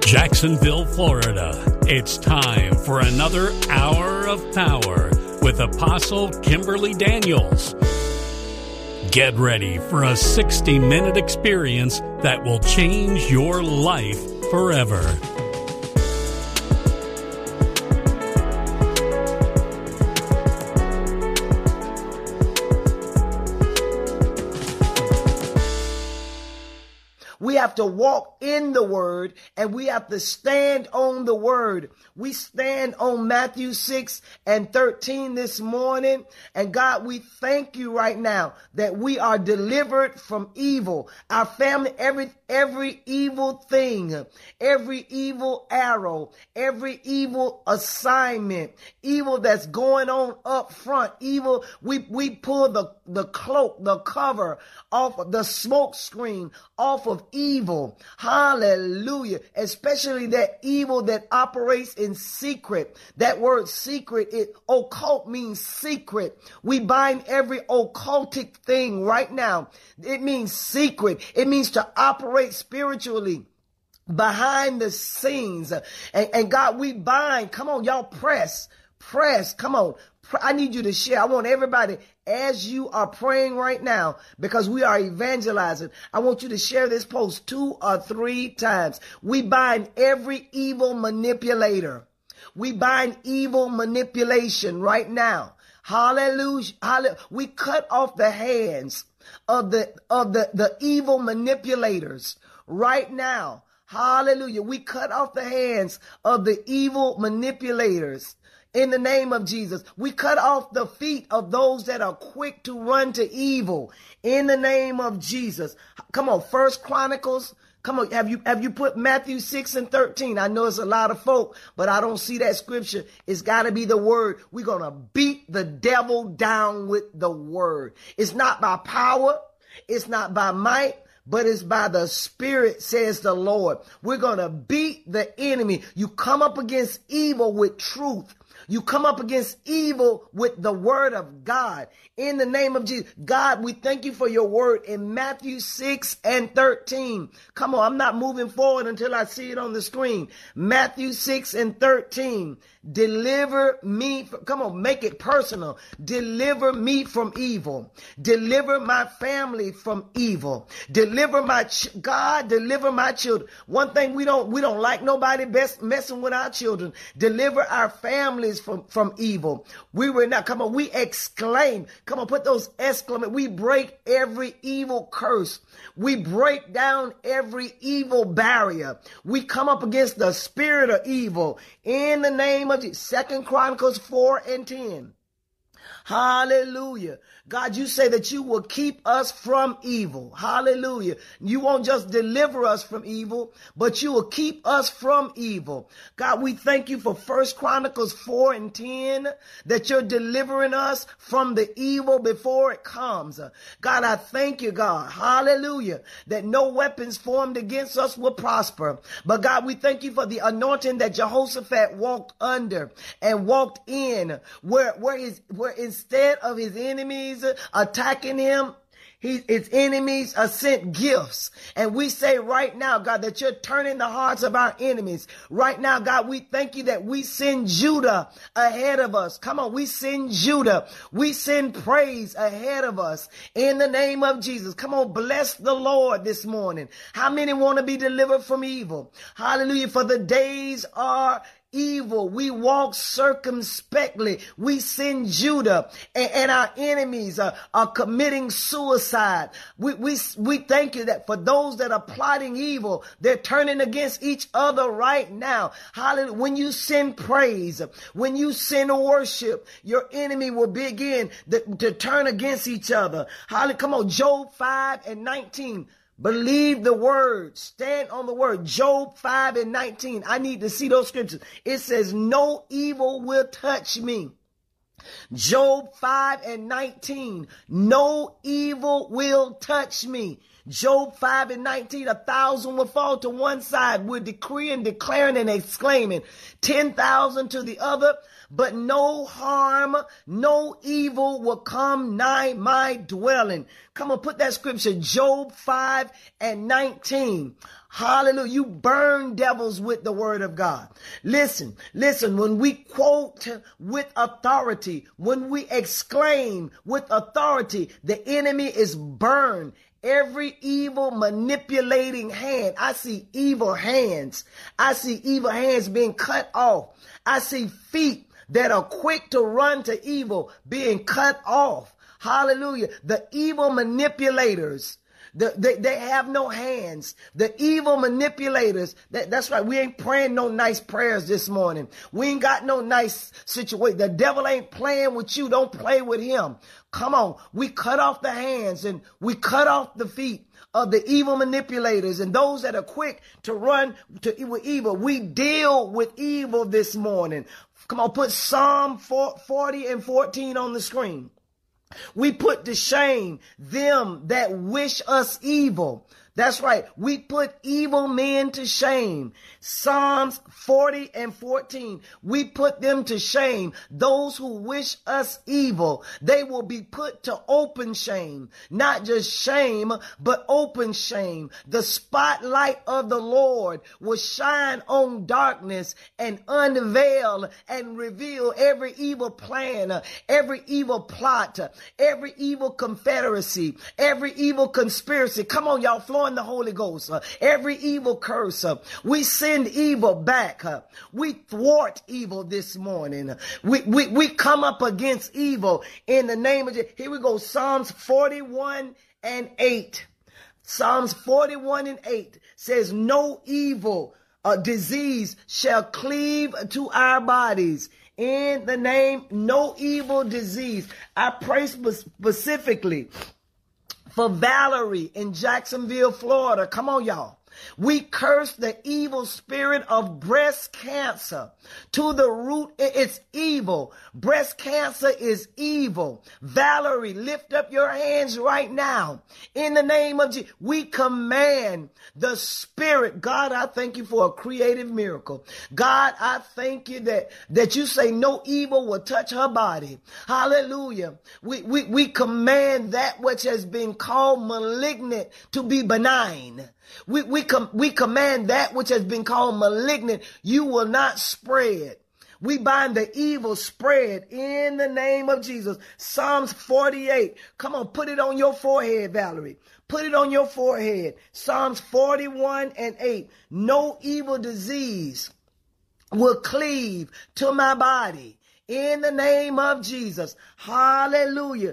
Jacksonville, Florida. It's time for another Hour of Power with Apostle Kimberly Daniels. Get ready for a 60-minute experience that will change your life forever. We have to walk in the word and we have to stand on the word. We stand on Matthew 6:13 this morning. And God, we thank you right now that we are delivered from evil. Our family, every evil thing, every evil arrow, every evil assignment, evil that's going on up front, evil, we pull the cloak, the cover off of the smoke screen off of evil. Hallelujah. Especially that evil that operates in secret. That word secret, occult means secret. We bind every occultic thing right now. It means secret. It means to operate spiritually behind the scenes. And God, we bind. Come on, y'all, press. Come on. I need you to share. I want everybody, as you are praying right now, because we are evangelizing, I want you to share this post 2 or 3 times. We bind every evil manipulator. We bind evil manipulation right now. Hallelujah. Hallelujah. We cut off the hands of the evil manipulators right now. Hallelujah. We cut off the hands of the evil manipulators. In the name of Jesus, we cut off the feet of those that are quick to run to evil. In the name of Jesus. Come on, First Chronicles. Come on, have you put Matthew 6:13? I know it's a lot of folk, but I don't see that scripture. It's got to be the word. We're going to beat the devil down with the word. It's not by power. It's not by might. But it's by the Spirit, says the Lord. We're going to beat the enemy. You come up against evil with truth. You come up against evil with the word of God. In the name of Jesus. God, we thank you for your word in Matthew 6:13. Come on, I'm not moving forward until I see it on the screen. Matthew 6:13. Deliver me. Come on, make it personal. Deliver me from evil. Deliver my family from evil. Deliver God, deliver my children. One thing we don't like nobody messing with our children. Deliver our families from evil. We exclaim. Come on, put those exclamation. We break every evil curse. We break down every evil barrier. We come up against the spirit of evil in the name of Jesus. 2 Chronicles 4:10. Hallelujah. God, you say that you will keep us from evil. Hallelujah. You won't just deliver us from evil, but you will keep us from evil. God, we thank you for 1 Chronicles 4:10, that you're delivering us from the evil before it comes. God, I thank you, God. Hallelujah. That no weapons formed against us will prosper. But God, we thank you for the anointing that Jehoshaphat walked under and walked in, where instead of his enemies attacking him, his enemies are sent gifts. And we say right now, God, that you're turning the hearts of our enemies. Right now, God, we thank you that we send Judah ahead of us. Come on, we send Judah. We send praise ahead of us in the name of Jesus. Come on, bless the Lord this morning. How many want to be delivered from evil? Hallelujah. For the days are evil. We walk circumspectly. We send Judah, and our enemies are committing suicide. We thank you that for those that are plotting evil, they're turning against each other right now. Hallelujah. When you send praise, when you send worship, your enemy will begin to turn against each other. Hallelujah. Come on, Job 5:19. Believe the word. Stand on the word. Job 5:19. I need to see those scriptures. It says, no evil will touch me. Job 5:19. No evil will touch me. Job 5:19, 1,000 will fall to one side. We're decreeing, declaring, and exclaiming. 10,000 to the other, but no harm, no evil will come nigh my dwelling. Come on, put that scripture, Job 5:19. Hallelujah. You burn devils with the word of God. Listen, when we quote with authority, when we exclaim with authority, the enemy is burned. Every evil manipulating hand. I see evil hands. I see evil hands being cut off. I see feet that are quick to run to evil being cut off. Hallelujah. The evil manipulators. They have no hands. The evil manipulators. That's right. We ain't praying no nice prayers this morning. We ain't got no nice situation. The devil ain't playing with you. Don't play with him. Come on. We cut off the hands and we cut off the feet of the evil manipulators and those that are quick to run to evil. We deal with evil this morning. Come on. Put Psalm 40:14 on the screen. We put to shame them that wish us evil. That's right. We put evil men to shame. Psalms 40:14. We put them to shame. Those who wish us evil, they will be put to open shame. Not just shame, but open shame. The spotlight of the Lord will shine on darkness and unveil and reveal every evil plan, every evil plot, every evil confederacy, every evil conspiracy. Come on, y'all, flowing the Holy Ghost. Every evil curse. We send evil back. We thwart evil this morning. We come up against evil in the name of Jesus. Here we go. Psalms 41:8. Psalms 41:8 says, no evil disease shall cleave to our bodies. In the name, no evil disease. I pray specifically for Valerie in Jacksonville, Florida. Come on, y'all. We curse the evil spirit of breast cancer to the root. It's evil. Breast cancer is evil. Valerie, lift up your hands right now. In the name of Jesus, we command the spirit. God, I thank you for a creative miracle. God, I thank you that you say no evil will touch her body. Hallelujah. We command that which has been called malignant to be benign. We command that which has been called malignant. You will not spread. We bind the evil spread in the name of Jesus. Psalms 48. Come on, put it on your forehead, Valerie. Put it on your forehead. Psalms 41:8. No evil disease will cleave to my body in the name of Jesus. Hallelujah.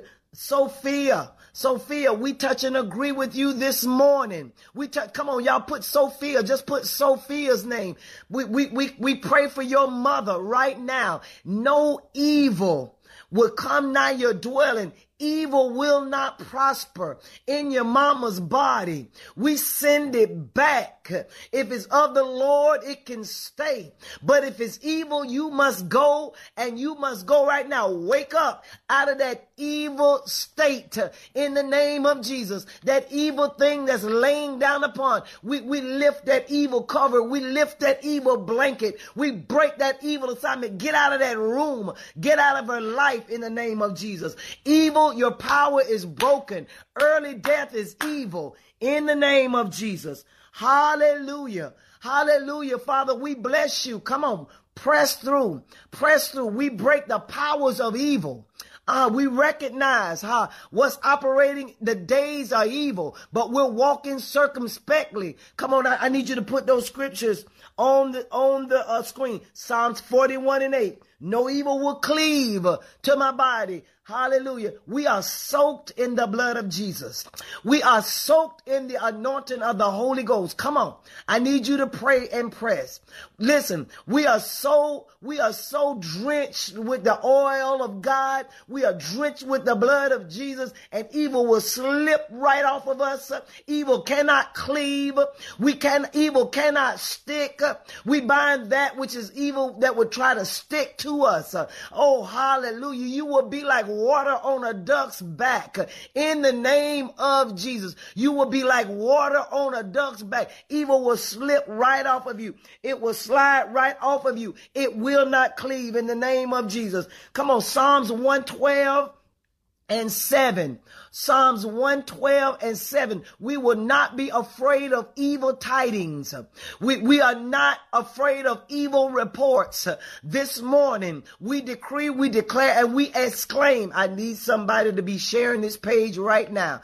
Sophia, we touch and agree with you this morning. Come on, y'all, put Sophia, just put Sophia's name. We pray for your mother right now. No evil will come nigh your dwelling. Evil will not prosper in your mama's body. We send it back. If it's of the Lord, it can stay. But if it's evil, you must go, and you must go right now. Wake up out of that evil state in the name of Jesus. That evil thing that's laying down upon. We lift that evil cover. We lift that evil blanket. We break that evil assignment. Get out of that room. Get out of her life in the name of Jesus. Evil, your power is broken. Early death is evil in the name of Jesus. Hallelujah. Hallelujah. Father, we bless you. Come on. Press through. Press through. We break the powers of evil. We recognize what's operating. The days are evil, but we're walking circumspectly. Come on. I need you to put those scriptures on the screen. Psalms 41:8. No evil will cleave to my body. Hallelujah. We are soaked in the blood of Jesus. We are soaked in the anointing of the Holy Ghost. Come on. I need you to pray and press. Listen, we are so drenched with the oil of God. We are drenched with the blood of Jesus, and evil will slip right off of us. Evil cannot cleave. Evil cannot stick. We bind that which is evil that would try to stick to us. Oh, hallelujah. You will be like water on a duck's back. In the name of Jesus, you will be like water on a duck's back. Evil will slip right off of you. It will slide right off of you. It will not cleave in the name of Jesus. Come on, Psalms 112 and 7. Psalms 112 and 7. We will not be afraid of evil tidings. We are not afraid of evil reports. This morning, we decree, we declare, and we exclaim. I need somebody to be sharing this page right now.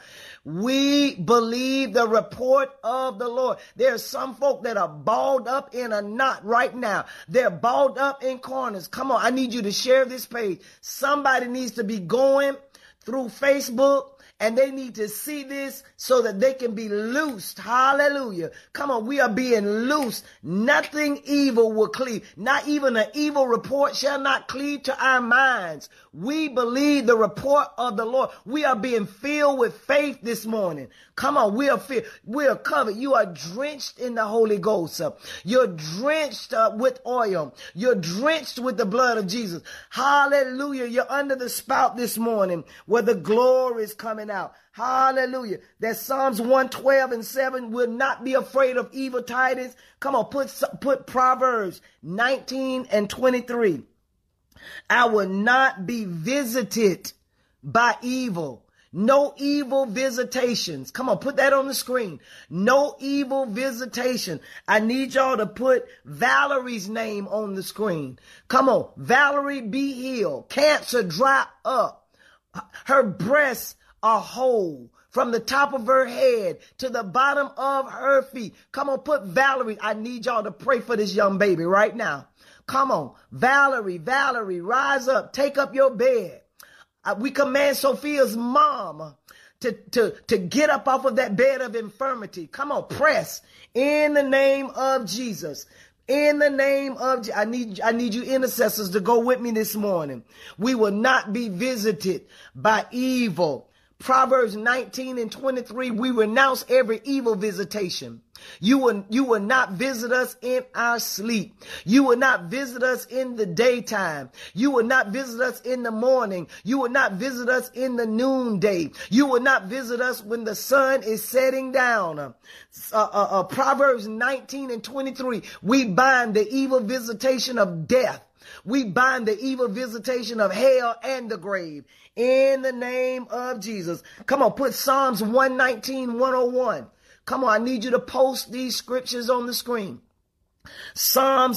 We believe the report of the Lord. There are some folk that are balled up in a knot right now. They're balled up in corners. Come on, I need you to share this page. Somebody needs to be going through Facebook, and they need to see this so that they can be loosed. Hallelujah. Come on, we are being loosed. Nothing evil will cleave. Not even an evil report shall not cleave to our minds. We believe the report of the Lord. We are being filled with faith this morning. Come on, we are covered. You are drenched in the Holy Ghost. You're drenched with oil. You're drenched with the blood of Jesus. Hallelujah. You're under the spout this morning where the glory is coming out. Hallelujah. That Psalms 112 and 7 will not be afraid of evil tidings. Come on, put Proverbs 19 and 23. I will not be visited by evil. No evil visitations. Come on, put that on the screen. No evil visitation. I need y'all to put Valerie's name on the screen. Come on, Valerie be healed. Cancer dry up. Her breasts are whole from the top of her head to the bottom of her feet. Come on, put Valerie. I need y'all to pray for this young baby right now. Come on, Valerie, rise up. Take up your bed. We command Sophia's mom to get up off of that bed of infirmity. Come on, press in the name of Jesus. In the name of I need you intercessors to go with me this morning. We will not be visited by evil. Proverbs 19 and 23, we renounce every evil visitation. You will not visit us in our sleep. You will not visit us in the daytime. You will not visit us in the morning. You will not visit us in the noonday. You will not visit us when the sun is setting down. Proverbs 19 and 23, we bind the evil visitation of death. We bind the evil visitation of hell and the grave in the name of Jesus. Come on, put Psalms 119, 101. Come on, I need you to post these scriptures on the screen. Psalms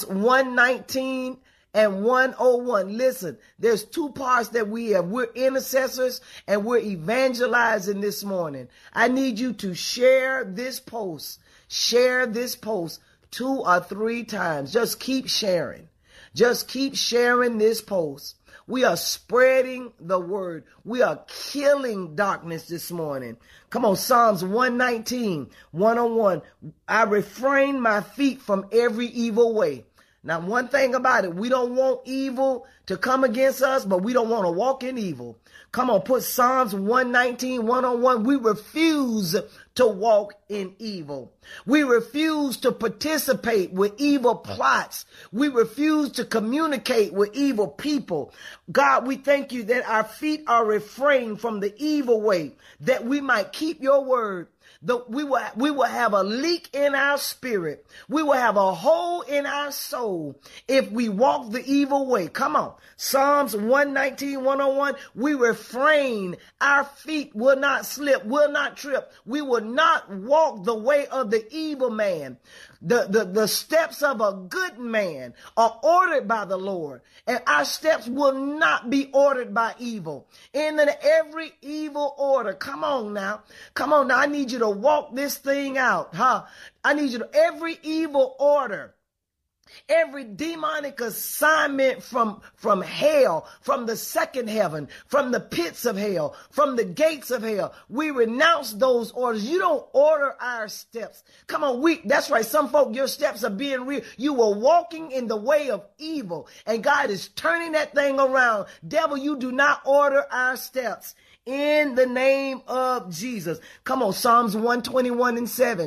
119 and 101. Listen, there's two parts that we have. We're intercessors and we're evangelizing this morning. I need you to share this post. Share this post 2 or 3 times. Just keep sharing. Just keep sharing this post. We are spreading the word. We are killing darkness this morning. Come on, Psalms 119, 101. I refrain my feet from every evil way. Now, one thing about it, we don't want evil to come against us, but we don't want to walk in evil. Come on, put Psalms 119, 101. We refuse to walk in evil. We refuse to participate with evil plots. We refuse to communicate with evil people. God, we thank you that our feet are refrained from the evil way, that we might keep your word. We will have a leak in our spirit. We will have a hole in our soul if we walk the evil way. Come on. Psalms 119, 101. We refrain. Our feet will not slip, will not trip. We will not walk the way of the evil man. The steps of a good man are ordered by the Lord, and our steps will not be ordered by evil. In every evil order, come on now. I need you to walk this thing out, I need you to, every evil order, every demonic assignment from hell, from the second heaven, from the pits of hell, from the gates of hell, we renounce those orders. You don't order our steps. Come on, that's right. Some folk, your steps are being real. You were walking in the way of evil, and God is turning that thing around. Devil, you do not order our steps in the name of Jesus. Come on, Psalms 121 and 7.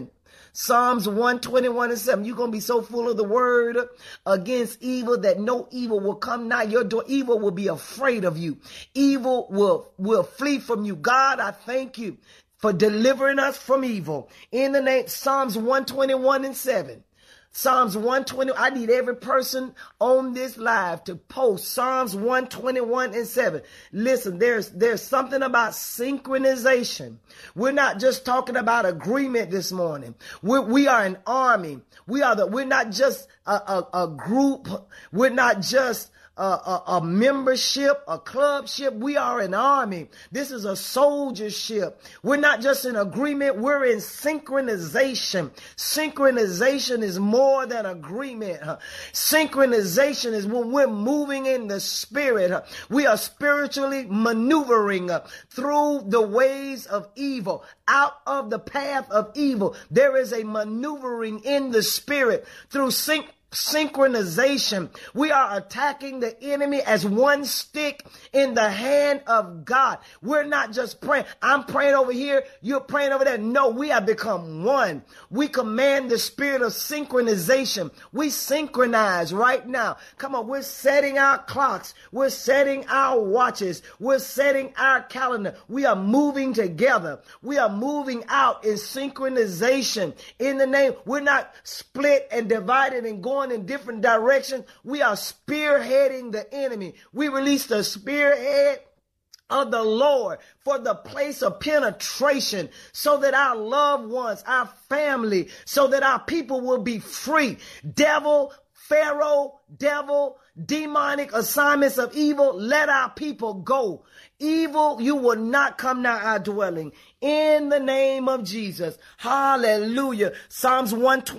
Psalms 121:7. You're going to be so full of the word against evil that no evil will come nigh your door. Evil will be afraid of you. Evil will flee from you. God, I thank you for delivering us from evil. In the name, Psalms 121:7. Psalms 120. I need every person on this live to post Psalms 121:7. Listen, there's something about synchronization. We're not just talking about agreement this morning. We are an army. We're not just a group. We're not just a membership, a clubship. We are an army. This is a soldiership. We're not just in agreement. We're in synchronization. Synchronization is more than agreement. Synchronization is when we're moving in the spirit. We are spiritually maneuvering through the ways of evil, out of the path of evil. There is a maneuvering in the spirit through synchronization. We are attacking the enemy as one stick in the hand of God. We're not just praying. I'm praying over here. You're praying over there. No, we have become one. We command the spirit of synchronization. We synchronize right now. Come on. We're setting our clocks. We're setting our watches. We're setting our calendar. We are moving together. We are moving out in synchronization in the name. We're not split and divided and going in different directions. We are spearheading the enemy. We release the spearhead of the Lord for the place of penetration so that our loved ones, our family, so that our people will be free. Pharaoh, demonic assignments of evil, let our people go. Evil, you will not come nigh our dwelling. In the name of Jesus. Hallelujah. Psalms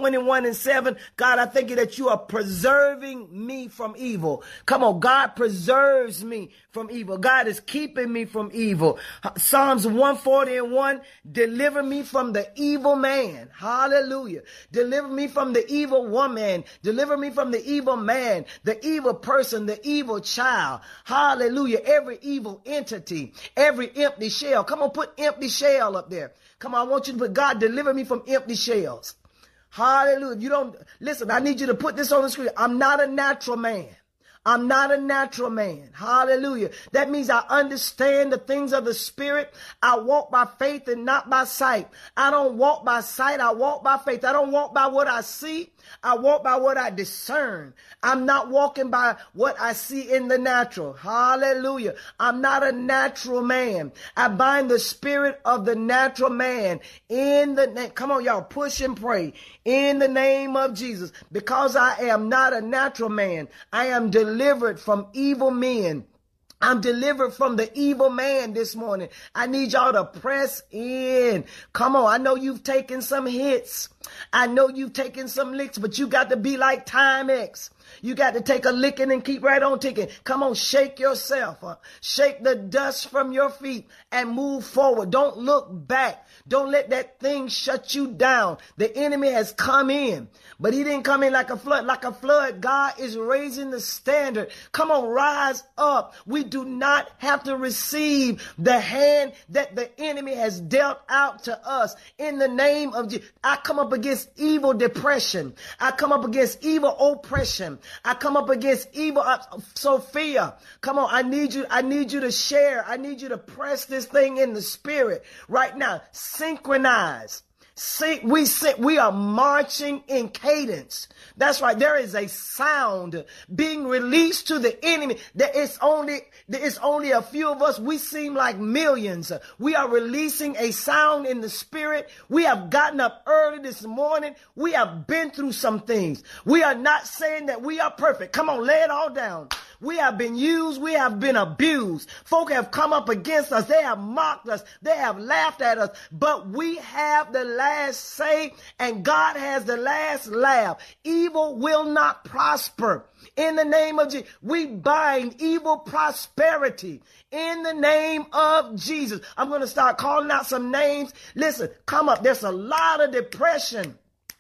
121:7. God, I thank you that you are preserving me from evil. Come on, God preserves me from evil. God is keeping me from evil. Psalms 140:1. Deliver me from the evil man. Hallelujah. Deliver me from the evil woman. Deliver me from the evil man, the evil person, the evil child. Hallelujah. Every evil entity, every empty shell. Come on, put empty shell up there. Come on, I want you to put, God, deliver me from empty shells. Hallelujah. If you don't, listen, I need you to put this on the screen. I'm not a natural man. I'm not a natural man. Hallelujah. That means I understand the things of the spirit. I walk by faith and not by sight. I don't walk by sight. I walk by faith. I don't walk by what I see. I walk by what I discern. I'm not walking by what I see in the natural. Hallelujah. I'm not a natural man. I bind the spirit of the natural man in the name. Come on, y'all, push and pray in the name of Jesus. Because I am not a natural man, I am delivered from evil men. I'm delivered from the evil man this morning. I need y'all to press in. Come on. I know you've taken some hits. I know you've taken some licks, but you got to be like Timex. You got to take a licking and keep right on ticking. Come on, shake yourself. Shake the dust from your feet and move forward. Don't look back. Don't let that thing shut you down. The enemy has come in, but he didn't come in like a flood. Like a flood, God is raising the standard. Come on, rise up. We do not have to receive the hand that the enemy has dealt out to us. In the name of Jesus, I come up against evil depression. I come up against evil oppression. I come up against evil. Sophia, come on. I need you to share. I need you to press this thing in the spirit right now. Synchronize. We are marching in cadence. That's right. There is a sound being released to the enemy. There is only a few of us. We seem like millions. We are releasing a sound in the spirit. We have gotten up early this morning. We have been through some things. We are not saying that we are perfect. Come on, lay it all down. We have been used. We have been abused. Folk have come up against us. They have mocked us. They have laughed at us. But we have the last say, and God has the last laugh. Evil will not prosper. In the name of Jesus, we bind evil prosperity. In the name of Jesus. I'm going to start calling out some names. Listen, come up. There's a lot of depression.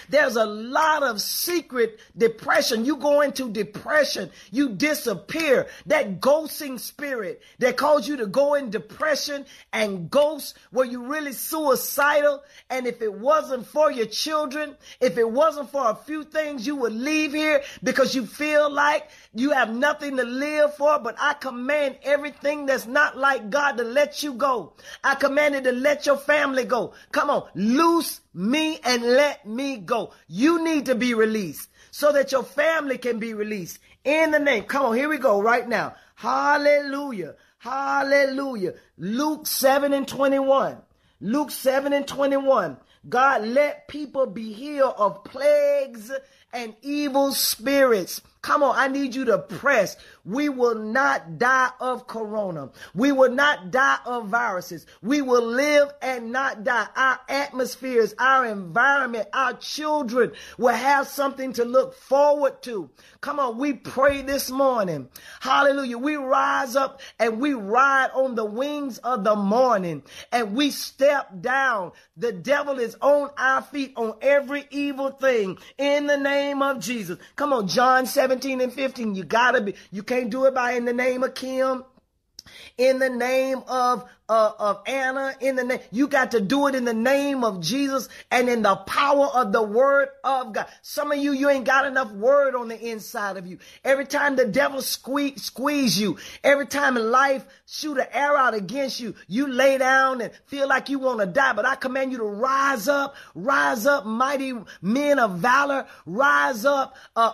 There's a lot of secret depression. You go into depression, you disappear. That ghosting spirit that caused you to go in depression and ghost, where you really suicidal. And if it wasn't for your children, if it wasn't for a few things, you would leave here because you feel like you have nothing to live for. But I command everything that's not like God to let you go. I command it to let your family go. Come on, loose me and let me go. You need to be released so that your family can be released in the name. Come on, here we go right now. Hallelujah. Hallelujah. Luke 7:21. Luke 7:21. God, let people be healed of plagues and evil spirits. Come on, I need you to press. We will not die of corona. We will not die of viruses. We will live and not die. Our atmospheres, our environment, our children will have something to look forward to. Come on, we pray this morning. Hallelujah. We rise up and we ride on the wings of the morning and we step down. The devil is on our feet on every evil thing in the name of Jesus. Come on, John 17:15. You can't do it by in the name of Kim, in the name of Anna, you got to do it in the name of Jesus and in the power of the word of God. Some of you ain't got enough word on the inside of you. Every time the devil squeeze you, every time life shoot an arrow out against you, you lay down and feel like you want to die. But I command you to rise up, mighty men of valor, rise up,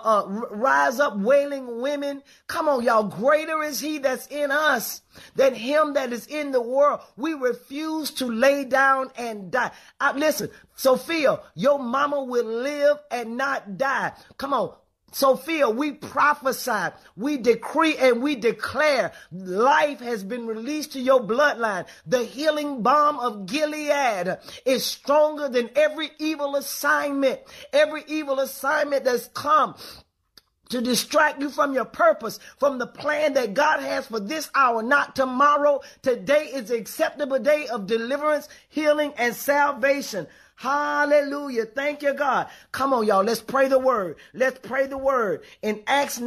wailing women. Come on, y'all. Greater is he that's in us than him that is in the world. We refuse to lay down and die. Listen, Sophia, your mama will live and not die. Come on. Sophia, we prophesy, we decree and we declare life has been released to your bloodline. The healing balm of Gilead is stronger than every evil assignment that's come to distract you from your purpose, from the plan that God has for this hour, not tomorrow. Today is the acceptable day of deliverance, healing, and salvation. Hallelujah. Thank you, God. Come on, y'all. Let's pray the word. Let's pray the word. In Acts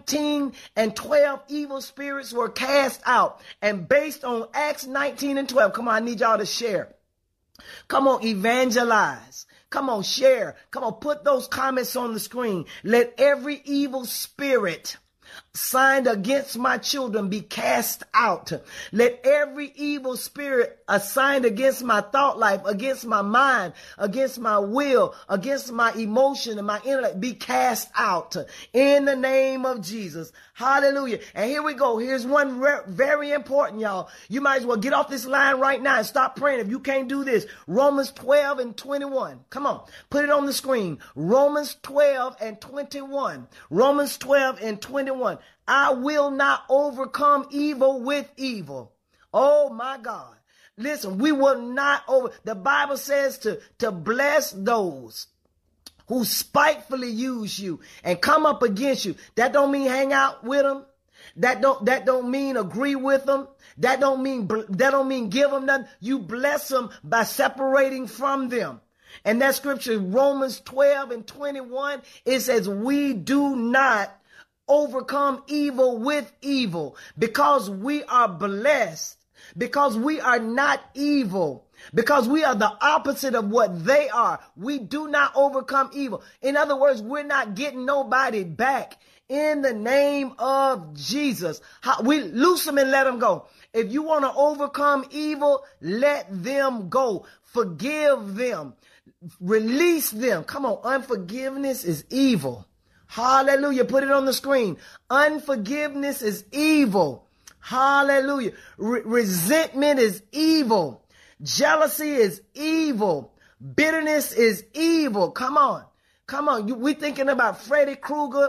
19:12, evil spirits were cast out. And based on Acts 19:12, come on, I need y'all to share. Come on, evangelize. Come on, share. Come on, put those comments on the screen. Let every evil spirit signed against my children be cast out. Let every evil spirit assigned against my thought life, against my mind, against my will, against my emotion and my intellect be cast out in the name of Jesus. Hallelujah. And here we go. Here's one very important, y'all. You might as well get off this line right now and stop praying if you can't do this. Romans 12:21. Come on, put it on the screen. Romans 12:21. Romans 12:21. I will not overcome evil with evil. Oh my God. Listen, we will not the Bible says to bless those who spitefully use you and come up against you. That don't mean hang out with them. That don't mean agree with them. That don't mean give them nothing. You bless them by separating from them. And that scripture, Romans 12:21, it says we do not overcome evil with evil because we are blessed, because we are not evil, because we are the opposite of what they are. We do not overcome evil. In other words, we're not getting nobody back in the name of Jesus. We loose them and let them go. If you want to overcome evil, let them go. Forgive them. Release them. Come on. Unforgiveness is evil. Hallelujah. Put it on the screen. Unforgiveness is evil. Hallelujah. Resentment is evil. Jealousy is evil. Bitterness is evil. Come on. Come on. We thinking about Freddy Krueger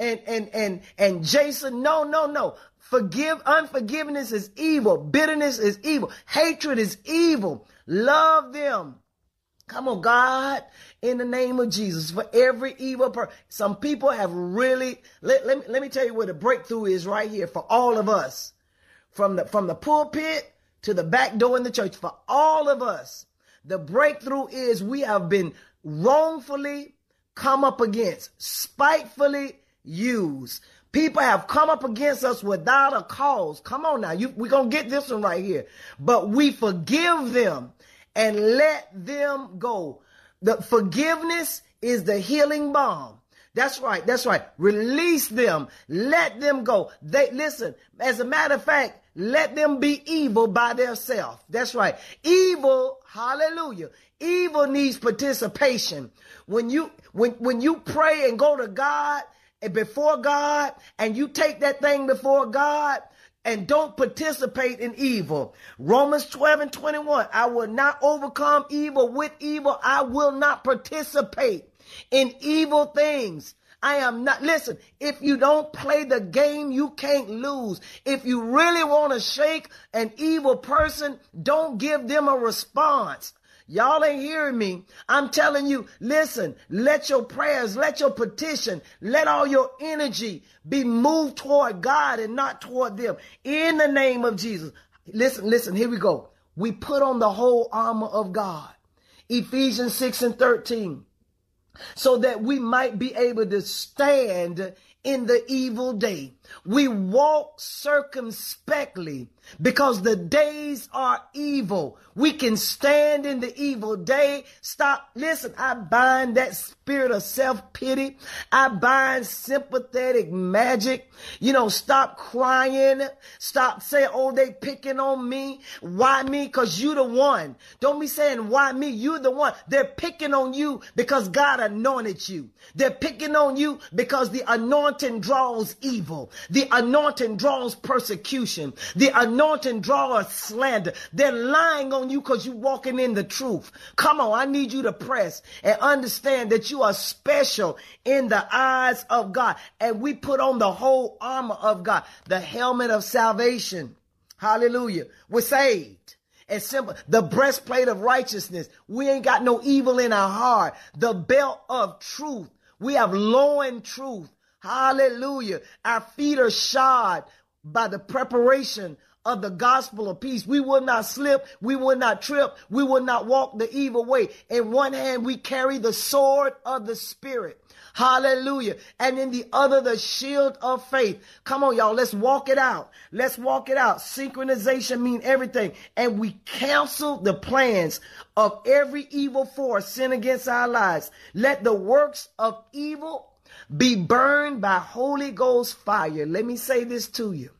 and Jason. No. Unforgiveness is evil. Bitterness is evil. Hatred is evil. Love them. Come on, God, in the name of Jesus, for every evil person. Some people have really, let me tell you where the breakthrough is right here for all of us. From the pulpit to the back door in the church, for all of us, the breakthrough is we have been wrongfully come up against, spitefully use. People have come up against us without a cause. Come on now, we're going to get this one right here. But we forgive them and let them go. The forgiveness is the healing balm. That's right. That's right. Release them. Let them go. Listen, as a matter of fact, let them be evil by themselves. That's right. Evil, hallelujah. Evil needs participation. When you pray and go to God and before God, and you take that thing before God and don't participate in evil. Romans 12:21, I will not overcome evil with evil. I will not participate in evil things. I am not. Listen, if you don't play the game, you can't lose. If you really want to shake an evil person, don't give them a response. Y'all ain't hearing me. I'm telling you, listen, let your prayers, let your petition, let all your energy be moved toward God and not toward them. In the name of Jesus. Listen, here we go. We put on the whole armor of God. Ephesians 6:13. So that we might be able to stand in the evil day. We walk circumspectly because the days are evil. We can stand in the evil day. Stop. Listen, I bind that spirit of self-pity. I bind sympathetic magic. Stop crying. Stop saying, oh, they picking on me. Why me? Because you the one. Don't be saying, why me? You're the one. They're picking on you because God anointed you. They're picking on you because the anointing draws evil. The anointing draws persecution. The anointing draws slander. They're lying on you because you're walking in the truth. Come on, I need you to press and understand that you are special in the eyes of God. And we put on the whole armor of God, the helmet of salvation. Hallelujah. We're saved. And simple, the breastplate of righteousness. We ain't got no evil in our heart. The belt of truth. We have loin truth. Hallelujah. Our feet are shod by the preparation of the gospel of peace. We will not slip. We will not trip. We will not walk the evil way. In one hand, we carry the sword of the Spirit. Hallelujah. And in the other, the shield of faith. Come on, y'all. Let's walk it out. Let's walk it out. Synchronization means everything. And we cancel the plans of every evil force sent against our lives. Let the works of evil be burned by Holy Ghost fire. Let me say this to you.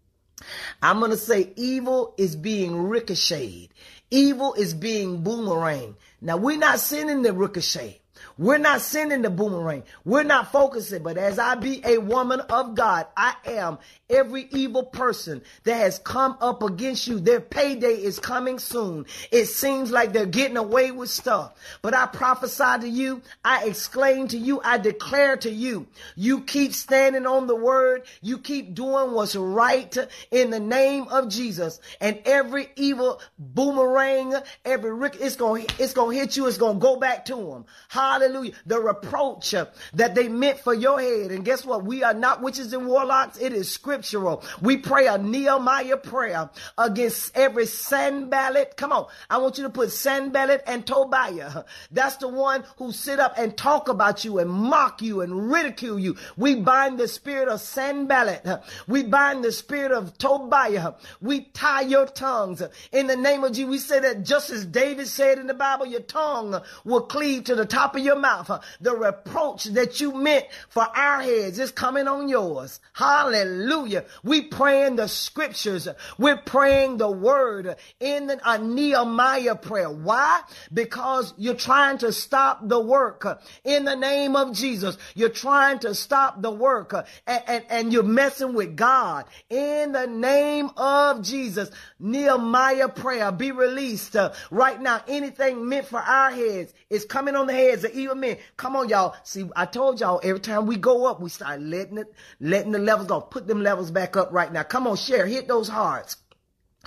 I'm going to say evil is being ricocheted. Evil is being boomerang. Now, we're not sending the ricochet. We're not sending the boomerang. We're not focusing. But as I be a woman of God, I am every evil person that has come up against you. Their payday is coming soon. It seems like they're getting away with stuff. But I prophesy to you. I exclaim to you. I declare to you. You keep standing on the word. You keep doing what's right in the name of Jesus. And every evil boomerang, it's going to hit you. It's going to go back to them. Hallelujah. The reproach that they meant for your head. And guess what? We are not witches and warlocks. It is scriptural. We pray a Nehemiah prayer against every Sanballat. Come on. I want you to put Sanballat and Tobiah. That's the one who sit up and talk about you and mock you and ridicule you. We bind the spirit of Sanballat. We bind the spirit of Tobiah. We tie your tongues in the name of Jesus. We say that just as David said in the Bible, your tongue will cleave to the top of your mouth. The reproach that you meant for our heads is coming on yours. Hallelujah. We praying the scriptures. We're praying the word in a Nehemiah prayer. Why? Because you're trying to stop the work in the name of Jesus. You're trying to stop the work and you're messing with God in the name of Jesus. Nehemiah prayer be released right now. Anything meant for our heads is coming on the heads of evil men. Come on, y'all. See, I told y'all every time we go up, we start letting the levels go. Put them levels back up right now. Come on, share. Hit those hearts.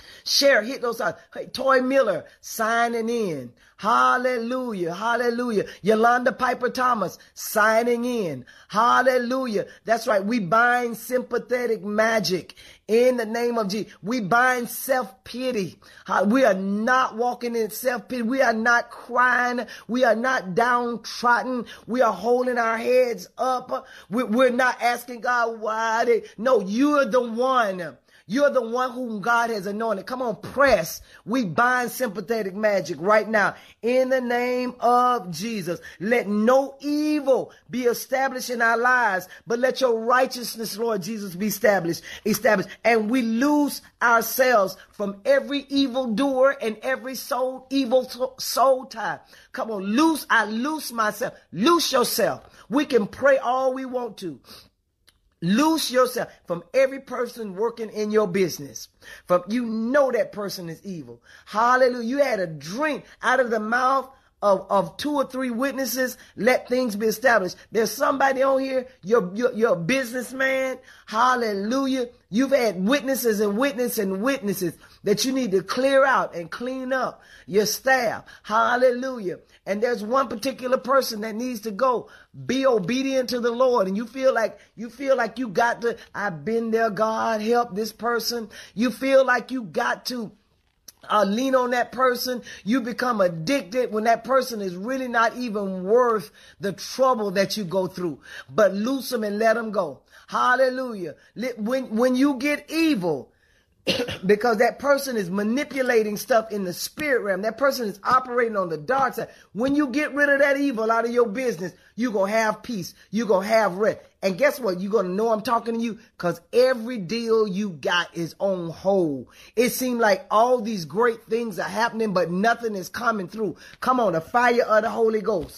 Share, hit those out. Hey, Toy Miller signing in. Hallelujah. Hallelujah. Yolanda Piper Thomas signing in. Hallelujah. That's right. We bind sympathetic magic in the name of Jesus. We bind self-pity. We are not walking in self-pity. We are not crying. We are not downtrodden. We are holding our heads up. We're not asking God why. No, you are the one. You're the one whom God has anointed. Come on, press. We bind sympathetic magic right now in the name of Jesus. Let no evil be established in our lives, but let your righteousness, Lord Jesus, be established. And we loose ourselves from every evildoer and every evil soul tie. Come on, I loose myself. Loose yourself. We can pray all we want to. Loose yourself from every person working in your business. You know that person is evil. Hallelujah. You had a drink out of the mouth of 2 or 3 witnesses. Let things be established. There's somebody on here. You're a businessman. Hallelujah. You've had witnesses and witnesses that you need to clear out and clean up your staff. Hallelujah. And there's one particular person that needs to go. Be obedient to the Lord. And you feel like you got to, I've been there, God, help this person. You feel like you got to lean on that person. You become addicted when that person is really not even worth the trouble that you go through. But loose them and let them go. Hallelujah. When you get evil, because that person is manipulating stuff in the spirit realm. That person is operating on the dark side. When you get rid of that evil out of your business, you're going to have peace. You're going to have rest. And guess what? You're going to know I'm talking to you because every deal you got is on hold. It seems like all these great things are happening, but nothing is coming through. Come on, the fire of the Holy Ghost.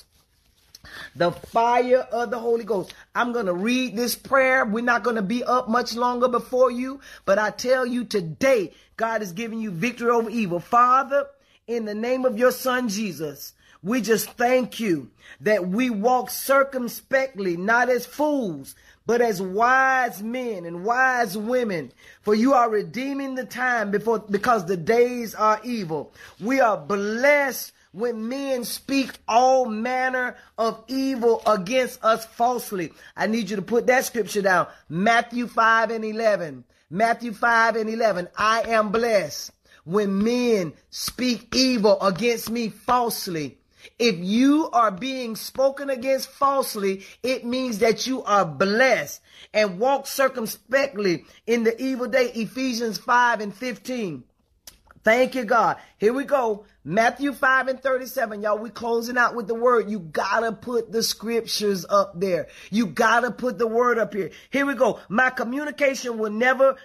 The fire of the Holy Ghost. I'm going to read this prayer. We're not going to be up much longer before you. But I tell you today, God is giving you victory over evil. Father, in the name of your son, Jesus, we just thank you that we walk circumspectly, not as fools, but as wise men and wise women. For you are redeeming the time because the days are evil. We are blessed when men speak all manner of evil against us falsely. I need you to put that scripture down. Matthew 5:11. Matthew 5:11. I am blessed when men speak evil against me falsely. If you are being spoken against falsely, it means that you are blessed. And walk circumspectly in the evil day. Ephesians 5:15. Thank you, God. Here we go. Matthew 5:37. Y'all, we closing out with the word. You gotta put the scriptures up there. You gotta put the word up here. Here we go. My communication will never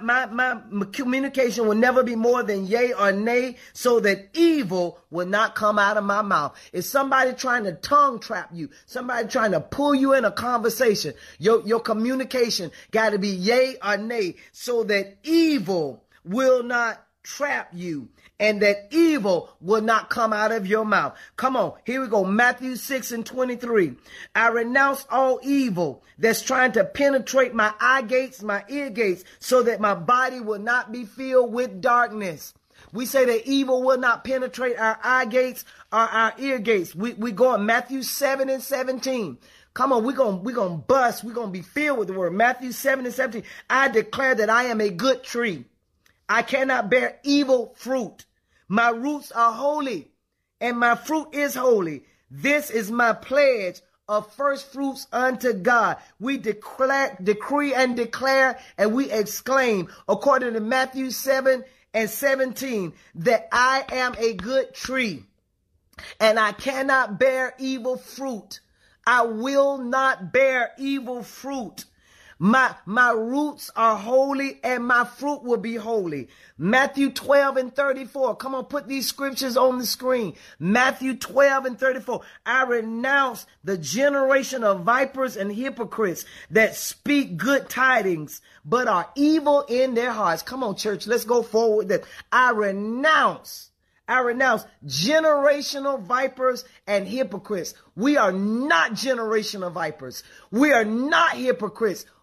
be more than yea or nay, so that evil will not come out of my mouth. Is somebody trying to tongue trap you? Somebody trying to pull you in a conversation? Your communication got to be yea or nay, so that evil will not trap you and that evil will not come out of your mouth. Come on, here we go. Matthew 6:23. I renounce all evil that's trying to penetrate my eye gates, my ear gates, so that my body will not be filled with darkness. We say that evil will not penetrate our eye gates or our ear gates. We go in Matthew 7:17. Come on, we're gonna bust. We're gonna be filled with the word. Matthew 7:17. I declare that I am a good tree. I cannot bear evil fruit. My roots are holy, and my fruit is holy. This is my pledge of first fruits unto God. We decree and declare, and we exclaim, according to Matthew 7:17, that I am a good tree, and I cannot bear evil fruit. I will not bear evil fruit. My roots are holy and my fruit will be holy. Matthew 12:34. Come on, put these scriptures on the screen. Matthew 12:34. I renounce the generation of vipers and hypocrites that speak good tidings, but are evil in their hearts. Come on, church, let's go forward with that. I renounce generational vipers and hypocrites. We are not generational vipers. We are not hypocrites.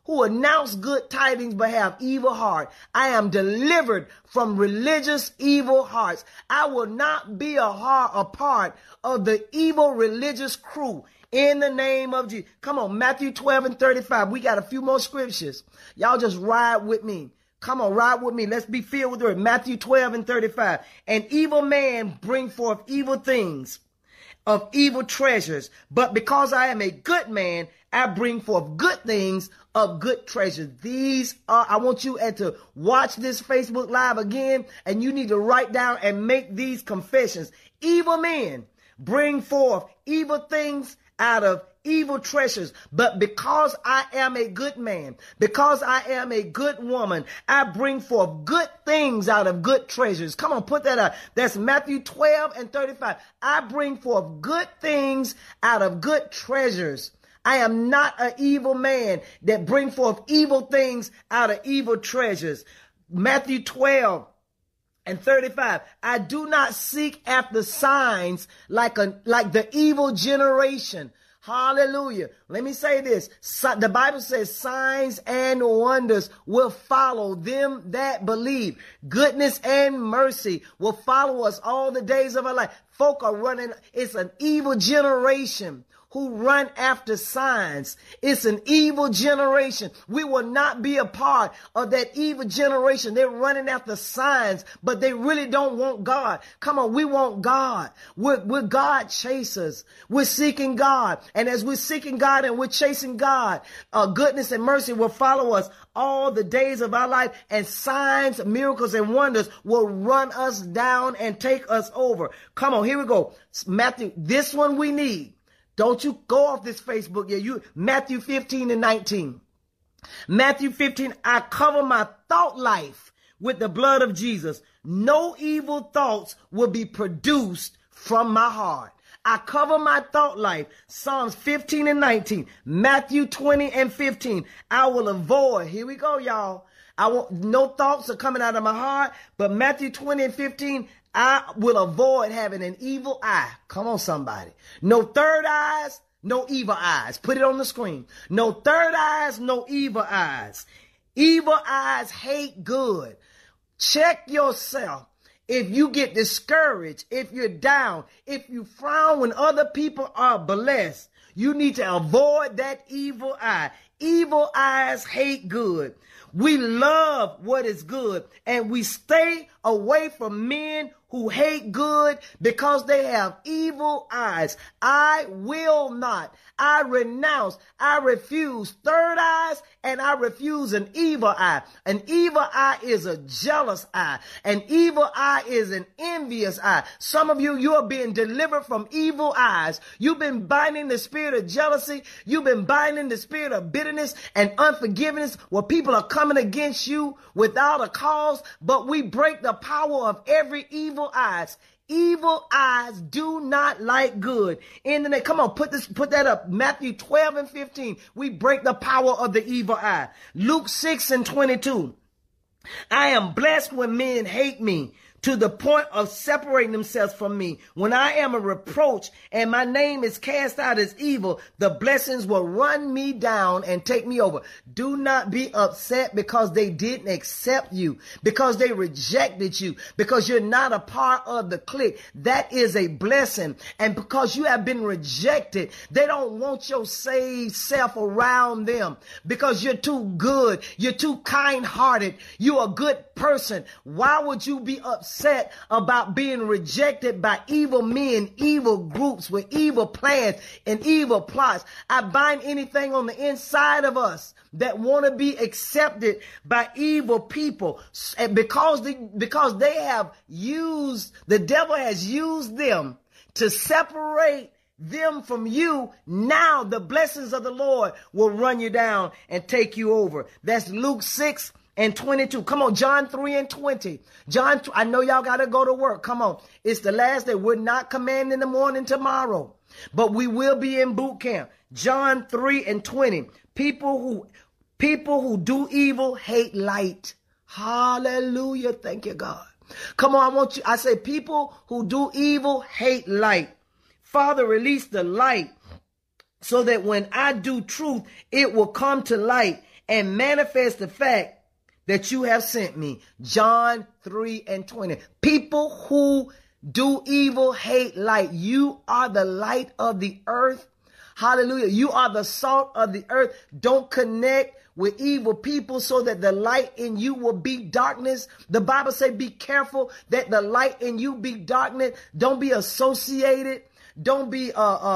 who announce good tidings but have evil heart. I am delivered from religious evil hearts. I will not be a part of the evil religious crew. In the name of Jesus. Come on, Matthew 12 and 35. We got a few more scriptures. Y'all just ride with me. Come on, ride with me. Let's be filled with the word. Matthew 12 and 35. An evil man bring forth evil things of evil treasures. But because I am a good man, I bring forth good things of good treasures. These are, I want you to watch this Facebook Live again, and you need to write down and make these confessions. Evil men bring forth evil things out of evil treasures. But because I am a good man, because I am a good woman, I bring forth good things out of good treasures. Come on, put that up. That's Matthew 12 and 35. I bring forth good things out of good treasures. I am not an evil man that bring forth evil things out of evil treasures. Matthew 12 and 35. I do not seek after signs like the evil generation. Hallelujah. Let me say this. The Bible says signs and wonders will follow them that believe. Goodness and mercy will follow us all the days of our life. Folk are running. It's an evil generation who run after signs. It's an evil generation. We will not be a part of that evil generation. They're running after signs, but they really don't want God. Come on, we want God. We're God chasers. We're seeking God. And as we're seeking God and we're chasing God, goodness and mercy will follow us all the days of our life, and signs, miracles, and wonders will run us down and take us over. Come on, here we go. Matthew, this one we need. Don't you go off this Facebook yet. Matthew 15 and 19. Matthew 15, I cover my thought life with the blood of Jesus. No evil thoughts will be produced from my heart. I cover my thought life. Psalms 15 and 19. Matthew 20 and 15. I will avoid. Here we go, y'all. No thoughts are coming out of my heart. But Matthew 20 and 15, I will avoid having an evil eye. Come on, somebody. No third eyes, no evil eyes. Put it on the screen. No third eyes, no evil eyes. Evil eyes hate good. Check yourself. If you get discouraged, if you're down, if you frown when other people are blessed, you need to avoid that evil eye. Evil eyes hate good. We love what is good, and we stay away from men who hate good because they have evil eyes. I will not. I renounce. I refuse third eyes, and I refuse an evil eye. An evil eye is a jealous eye. An evil eye is an envious eye. Some of you are being delivered from evil eyes. You've been binding the spirit of jealousy. You've been binding the spirit of bitterness and unforgiveness where people are coming against you without a cause, but we break the power of every evil eyes. Evil eyes do not like good. Come on, put that up. Matthew 12 and 15. We break the power of the evil eye. Luke 6 and 22. I am blessed when men hate me, to the point of separating themselves from me. When I am a reproach and my name is cast out as evil, the blessings will run me down and take me over. Do not be upset because they didn't accept you, because they rejected you, because you're not a part of the clique. That is a blessing. And because you have been rejected, they don't want your saved self around them because you're too good. You're too kind-hearted. You're a good person. Why would you be upset about being rejected by evil men, evil groups with evil plans and evil plots? I bind anything on the inside of us that want to be accepted by evil people, and because they have used, the devil has used them to separate them from you. Now the blessings of the Lord will run you down and take you over. That's Luke 6 and 22. Come on, John 3 and 20. I know y'all got to go to work. Come on. It's the last day. We're not commanding the morning tomorrow, but we will be in boot camp. John 3 and 20. People who do evil hate light. Hallelujah. Thank you, God. Come on, I say people who do evil hate light. Father, release the light so that when I do truth, it will come to light and manifest the fact that you have sent me. John 3:20. People who do evil hate light. You are the light of the earth. Hallelujah. You are the salt of the earth. Don't connect with evil people so that the light in you will be darkness. The Bible says be careful that the light in you be darkness. Don't be associated. Don't be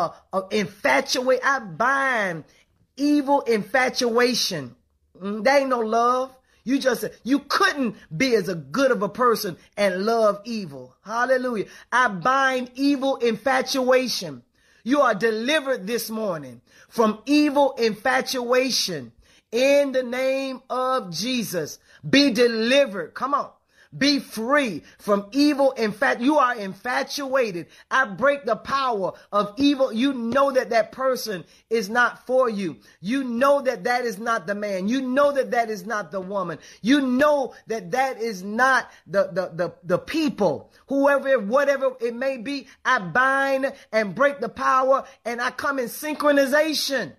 infatuated. I bind evil infatuation. That ain't no love. You couldn't be as a good of a person and love evil. Hallelujah. I bind evil infatuation. You are delivered this morning from evil infatuation in the name of Jesus. Be delivered. Come on. Be free from evil. In fact, you are infatuated. I break the power of evil. You know that that person is not for you. You know that that is not the man. You know that that is not the woman. You know that that is not the people, whoever, whatever it may be. I bind and break the power, and I come in synchronization.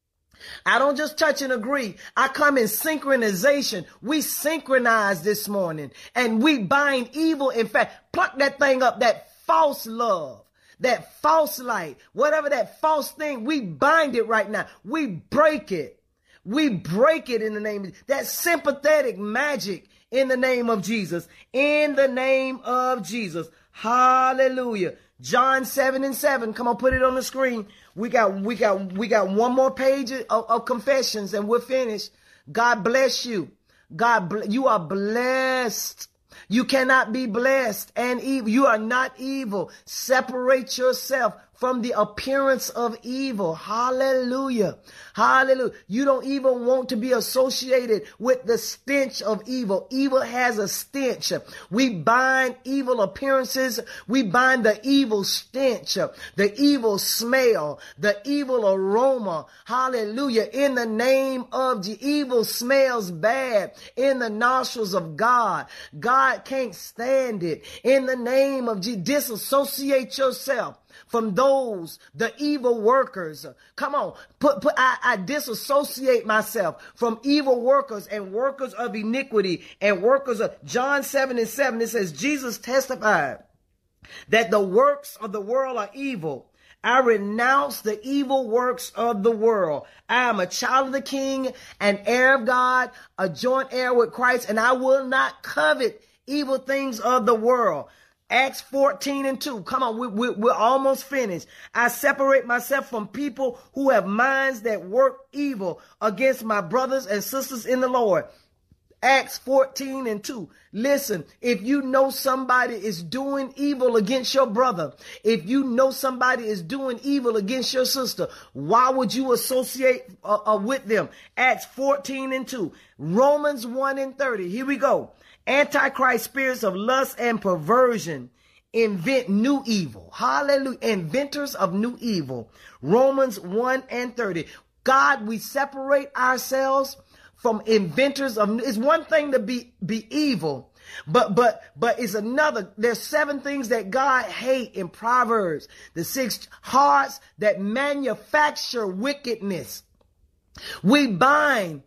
I don't just touch and agree. I come in synchronization. We synchronize this morning and we bind evil. In fact, pluck that thing up, that false love, that false light, whatever that false thing, we bind it right now. We break it. We break it in the name of that sympathetic magic in the name of Jesus. In the name of Jesus. Hallelujah. John 7:7. Come on, put it on the screen. We got one more page of confessions and we're finished. God bless you. You are blessed. You cannot be blessed and evil. You are not evil. Separate yourself from the appearance of evil. Hallelujah. Hallelujah. You don't even want to be associated with the stench of evil. Evil has a stench. We bind evil appearances. We bind the evil stench, the evil smell, the evil aroma. Hallelujah. In the name of the evil smells bad in the nostrils of God. God can't stand it. In the name of Jesus, disassociate yourself from those, the evil workers. Come on, I disassociate myself from evil workers and workers of iniquity and workers of John 7:7. It says, Jesus testified that the works of the world are evil. I renounce the evil works of the world. I am a child of the King, an heir of God, a joint heir with Christ, and I will not covet evil things of the world. Acts 14:2. Come on, we're almost finished. I separate myself from people who have minds that work evil against my brothers and sisters in the Lord. Acts 14:2. Listen, if you know somebody is doing evil against your brother, if you know somebody is doing evil against your sister, why would you associate with them? Acts 14:2. Romans 1:30. Here we go. Antichrist spirits of lust and perversion invent new evil. Hallelujah. Inventors of new evil. Romans 1:30. God, we separate ourselves from inventors of. It's one thing to be evil, but it's another. There's 7 things that God hates in Proverbs. The 6 hearts that manufacture wickedness. We bind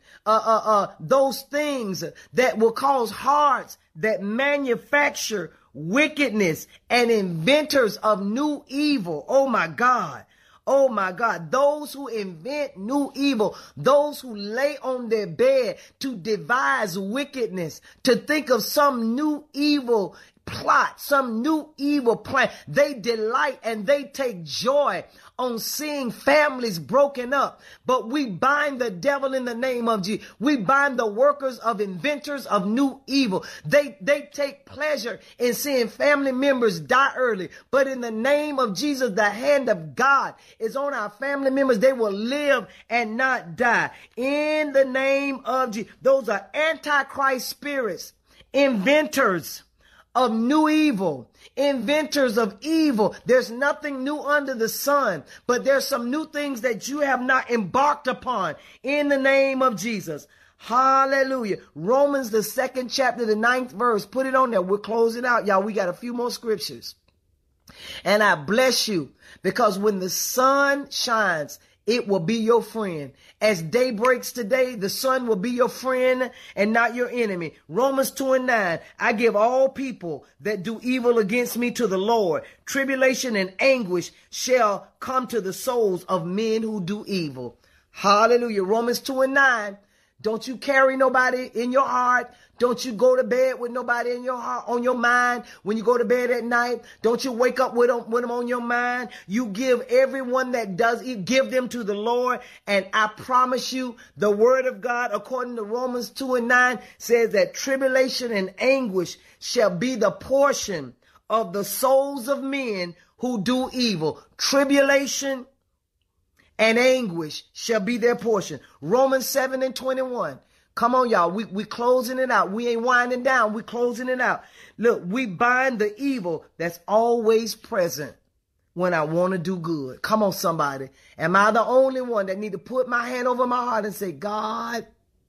those things that will cause hearts that manufacture wickedness and inventors of new evil. Oh my God. Oh my God. Those who invent new evil, those who lay on their bed to devise wickedness, to think of some new evil plot, some new evil plan. They delight and they take joy on seeing families broken up. But we bind the devil in the name of Jesus. We bind the workers of inventors of new evil. They take pleasure in seeing family members die early. But in the name of Jesus, the hand of God is on our family members. They will live and not die. In the name of Jesus. Those are antichrist spirits, inventors of new evil, inventors of evil. There's nothing new under the sun, but there's some new things that you have not embarked upon in the name of Jesus. Hallelujah. Romans, the 2nd chapter, the 9th verse. Put it on there. We're closing out, y'all. We got a few more scriptures. And I bless you because when the sun shines it will be your friend. As day breaks today, the sun will be your friend and not your enemy. Romans 2:9, I give all people that do evil against me to the Lord. Tribulation and anguish shall come to the souls of men who do evil. Hallelujah. Romans 2:9. Don't you carry nobody in your heart. Don't you go to bed with nobody in your heart, on your mind. When you go to bed at night, don't you wake up with them on your mind. You give everyone that does it, give them to the Lord. And I promise you, the word of God, according to Romans 2:9, says that tribulation and anguish shall be the portion of the souls of men who do evil. Tribulation and anguish shall be their portion. Romans 7:21. Come on, y'all. We closing it out. We ain't winding down. We closing it out. Look, we bind the evil that's always present when I want to do good. Come on, somebody. Am I the only one that need to put my hand over my heart and say, God,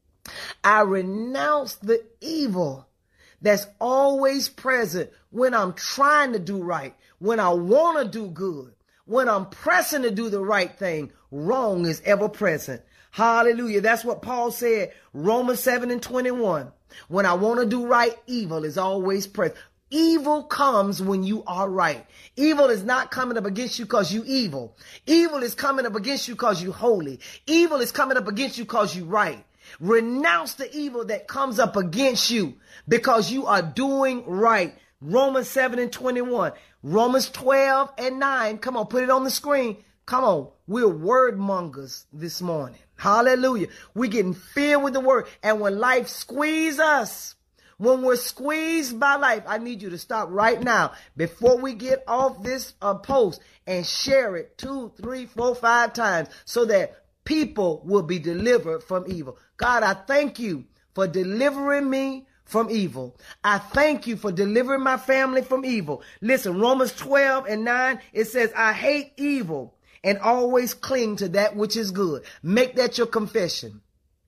I renounce the evil that's always present when I'm trying to do right, when I want to do good, when I'm pressing to do the right thing. Wrong is ever present. Hallelujah. That's what Paul said, Romans 7:21. When I want to do right, evil is always present. Evil comes when you are right. Evil is not coming up against you because you evil. Evil is coming up against you because you holy. Evil is coming up against you because you right. Renounce the evil that comes up against you because you are doing right. Romans 7:21. Romans 12:9. Come on, put it on the screen. Come on. We're word mongers this morning. Hallelujah. We're getting filled with the word. And when life squeezes us, when we're squeezed by life, I need you to stop right now before we get off this post and share it 2, 3, 4, 5 times so that people will be delivered from evil. God, I thank you for delivering me from evil. I thank you for delivering my family from evil. Listen, Romans 12:9, it says, I hate evil and always cling to that which is good. Make that your confession.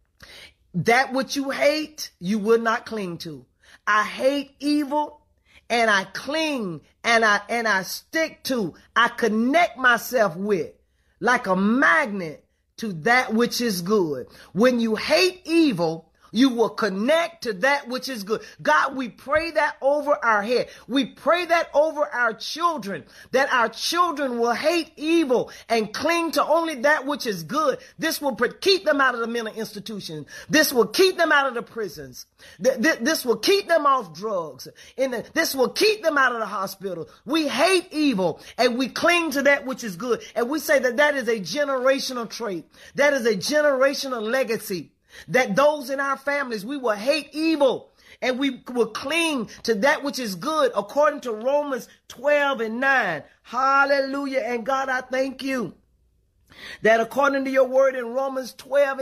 That which you hate, you will not cling to. I hate evil and I cling and I stick to, I connect myself with like a magnet to that which is good. When you hate evil, you will connect to that which is good. God, we pray that over our head. We pray that over our children, that our children will hate evil and cling to only that which is good. This will keep them out of the mental institutions. This will keep them out of the prisons. This will keep them off drugs. This will keep them out of the hospital. We hate evil and we cling to that which is good. And we say that that is a generational trait. That is a generational legacy. That those in our families, we will hate evil and we will cling to that which is good according to Romans 12:9. Hallelujah. And God, I thank you that according to your word in Romans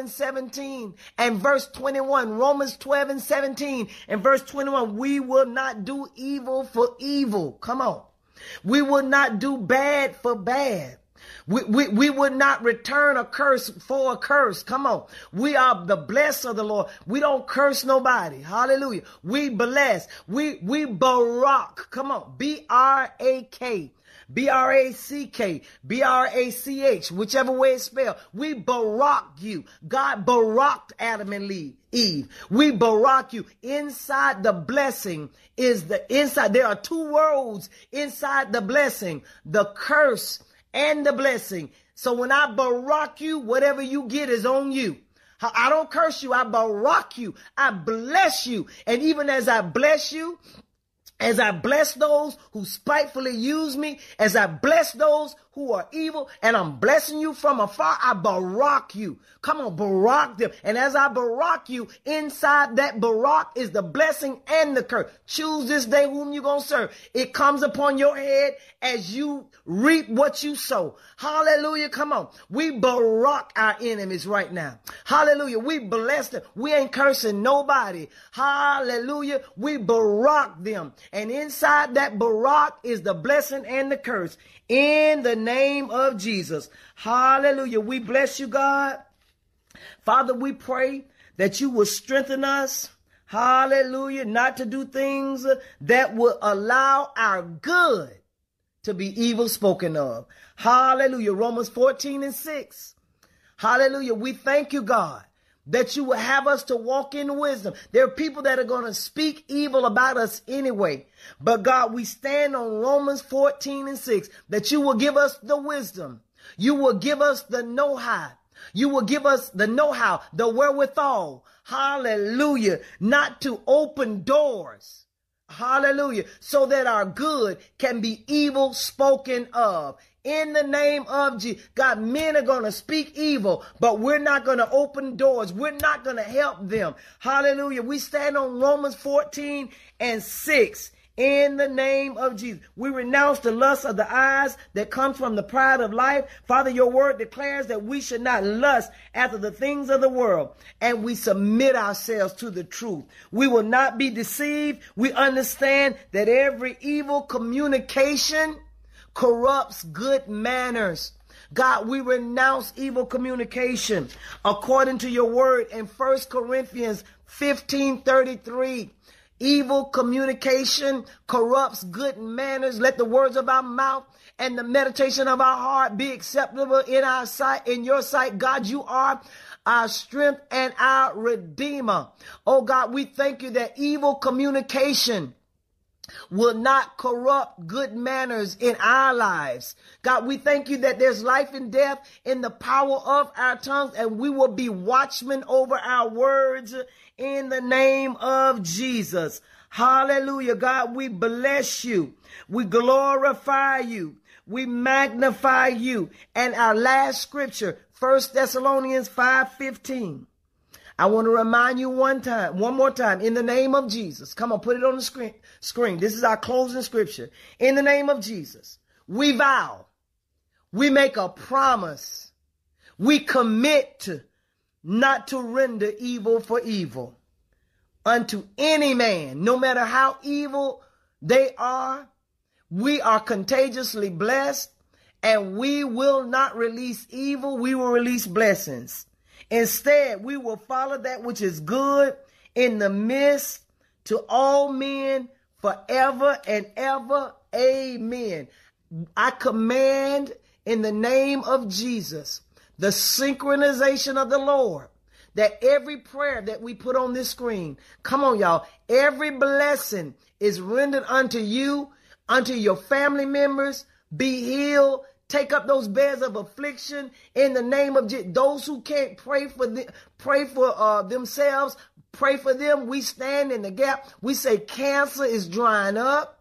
12:17 and verse 21, Romans 12:17 and verse 21, we will not do evil for evil. Come on. We will not do bad for bad. We would not return a curse for a curse. Come on. We are the blessed of the Lord. We don't curse nobody. Hallelujah. We bless. We barak. Come on. B-R-A-K. B-R-A-C-K. B-R-A-C-H. Whichever way it's spelled. We barak you. God baraked Adam and Eve. We barak you. Inside the blessing is the inside. There are two words inside the blessing. The curse and the blessing. So when I barak you, whatever you get is on you. I don't curse you. I barak you. I bless you. And even as I bless you, as I bless those who spitefully use me, as I bless those who are evil, and I'm blessing you from afar, I barak you. Come on, barak them. And as I barak you, inside that barak is the blessing and the curse. Choose this day whom you're going to serve. It comes upon your head as you reap what you sow. Hallelujah. Come on. We barak our enemies right now. Hallelujah. We bless them. We ain't cursing nobody. Hallelujah. We barak them. And inside that barak is the blessing and the curse. In the name of Jesus. Hallelujah. We bless you, God. Father, we pray that you will strengthen us. Hallelujah. Not to do things that will allow our good to be evil spoken of. Hallelujah. Romans 14:6. Hallelujah. We thank you, God, that you will have us to walk in wisdom. There are people that are going to speak evil about us anyway. But God, we stand on Romans 14:6, that you will give us the wisdom. You will give us the know-how. You will give us the know-how, the wherewithal. Hallelujah. Not to open doors. Hallelujah. So that our good can be evil spoken of. In the name of Jesus. God, men are going to speak evil, but we're not going to open doors. We're not going to help them. Hallelujah. We stand on Romans 14:6. In the name of Jesus, we renounce the lust of the eyes that comes from the pride of life. Father, your word declares that we should not lust after the things of the world, and we submit ourselves to the truth. We will not be deceived. We understand that every evil communication corrupts good manners. God, we renounce evil communication according to your word in 1 Corinthians 15:33. Evil communication corrupts good manners. Let the words of our mouth and the meditation of our heart be acceptable in our sight, in your sight. God, you are our strength and our redeemer. Oh God, we thank you that evil communication will not corrupt good manners in our lives. God, we thank you that there's life and death in the power of our tongues, and we will be watchmen over our words in the name of Jesus. Hallelujah. God, we bless you. We glorify you. We magnify you. And our last scripture, 1 Thessalonians 5:15. I want to remind you one more time, in the name of Jesus. Come on, put it on the screen. This is our closing scripture. In the name of Jesus, we vow, we make a promise, we commit not to render evil for evil unto any man, no matter how evil they are. We are contagiously blessed, and we will not release evil. We will release blessings. Instead, we will follow that which is good in the midst to all men forever and ever. Amen. I command in the name of Jesus the synchronization of the Lord, that every prayer that we put on this screen, come on, y'all, every blessing is rendered unto you, unto your family members. Be healed. Take up those beds of affliction in the name of Jesus. Those who can't pray for themselves, pray for them. We stand in the gap. We say cancer is drying up.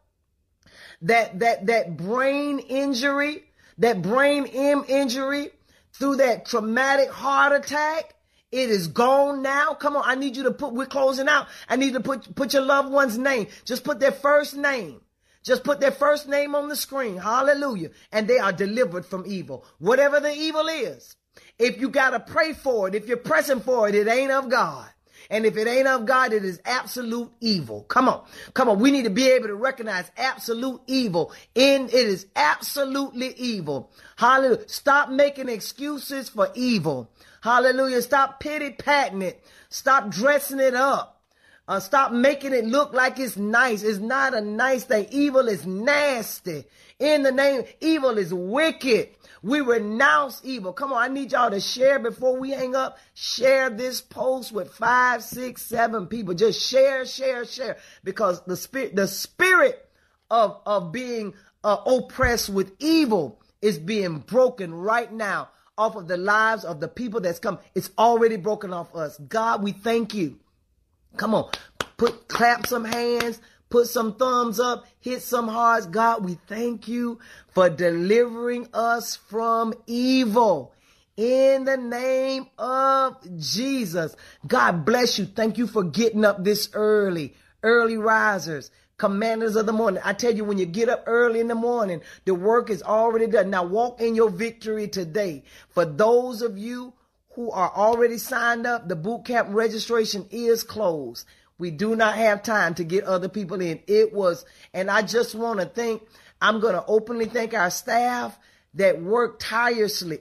That brain injury, that brain injury through that traumatic heart attack, it is gone now. Come on, I need you to we're closing out. I need you to put your loved one's name. Just put their first name. Just put their first name on the screen. Hallelujah. And they are delivered from evil. Whatever the evil is, if you got to pray for it, if you're pressing for it, it ain't of God. And if it ain't of God, it is absolute evil. Come on. Come on. We need to be able to recognize absolute evil. It is absolutely evil. Hallelujah. Stop making excuses for evil. Hallelujah. Stop pity-patting it. Stop dressing it up. Stop making it look like it's nice. It's not a nice thing. Evil is nasty. In the name, evil is wicked. We renounce evil. Come on, I need y'all to share before we hang up. Share this post with 5, 6, 7 people. Just share. Because the spirit of being oppressed with evil is being broken right now off of the lives of the people that's come. It's already broken off us. God, we thank you. Come on, clap some hands, put some thumbs up, hit some hearts. God, we thank you for delivering us from evil in the name of Jesus. God bless you. Thank you for getting up this early risers, commanders of the morning. I tell you, when you get up early in the morning, the work is already done. Now walk in your victory today. For those of you who are already signed up, the boot camp registration is closed. We do not have time to get other people in. And I just want to I'm going to openly thank our staff that worked tirelessly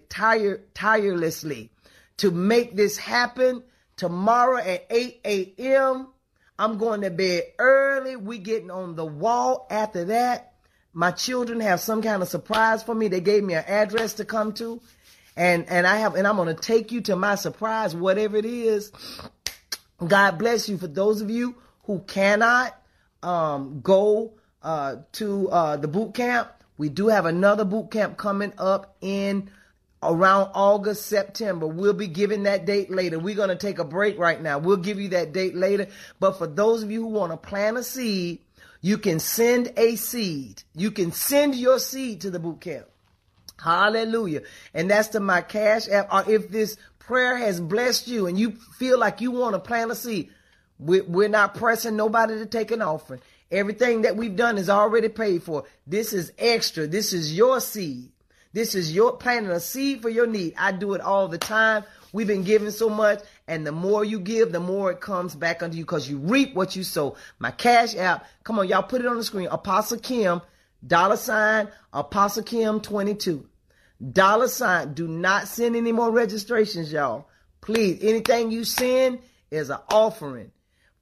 to make this happen. Tomorrow at 8 a.m., I'm going to bed early. We getting on the wall after that. My children have some kind of surprise for me. They gave me an address to come to. And I'm going to take you to my surprise, whatever it is. God bless you. For those of you who cannot go to the boot camp, we do have another boot camp coming up in around August, September. We'll be giving that date later. We're going to take a break right now. We'll give you that date later. But for those of you who want to plant a seed, you can send a seed. You can send your seed to the boot camp. Hallelujah. And that's to my Cash App. Or if this prayer has blessed you and you feel like you want to plant a seed, we're not pressing nobody to take an offering. Everything that we've done is already paid for. This is extra. This is your seed. This is your planting a seed for your need. I do it all the time. We've been giving so much, and the more you give, the more it comes back unto you, because you reap what you sow. My Cash App, come on, y'all, put it on the screen. Apostle Kim, $ Apostle Kim 22. $. Do not send any more registrations, y'all. Please, anything you send is an offering.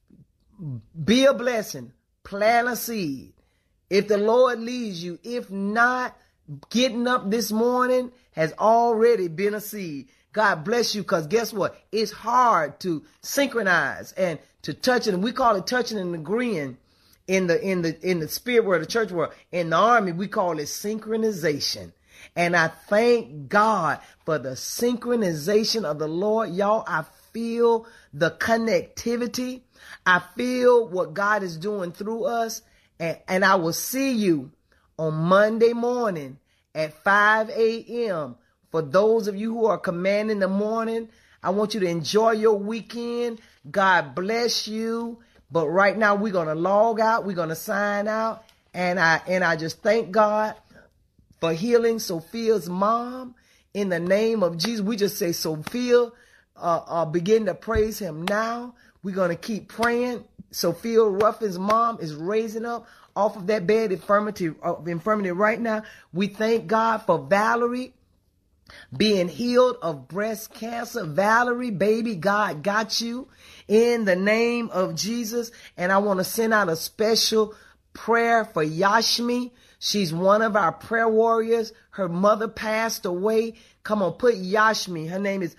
Be a blessing. Plant a seed. If the Lord leads you, if not, getting up this morning has already been a seed. God bless you, because guess what? It's hard to synchronize and to touch it. And we call it touching and agreeing in the spirit world, the church world. In the army, we call it synchronization. And I thank God for the synchronization of the Lord. Y'all, I feel the connectivity. I feel what God is doing through us. And I will see you on Monday morning at 5 a.m. For those of you who are commanding the morning, I want you to enjoy your weekend. God bless you. But right now we're going to log out. We're going to sign out. And I just thank God for healing Sophia's mom in the name of Jesus. We just say, Sophia, begin to praise him now. We're going to keep praying. Sophia Ruffin's mom is raising up off of that bed infirmity right now. We thank God for Valerie being healed of breast cancer. Valerie, baby, God got you in the name of Jesus. And I want to send out a special prayer for Yashmi. She's one of our prayer warriors. Her mother passed away. Come on, put Yashmi. Her name is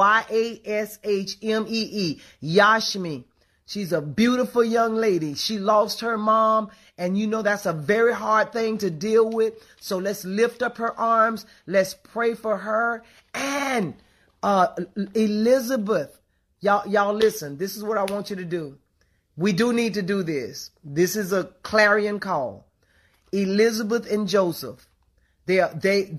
Yashmee. Yashmi. She's a beautiful young lady. She lost her mom, and you know that's a very hard thing to deal with. So let's lift up her arms. Let's pray for her. And Elizabeth, y'all listen. This is what I want you to do. We do need to do this. This is a clarion call. Elizabeth and Joseph, they've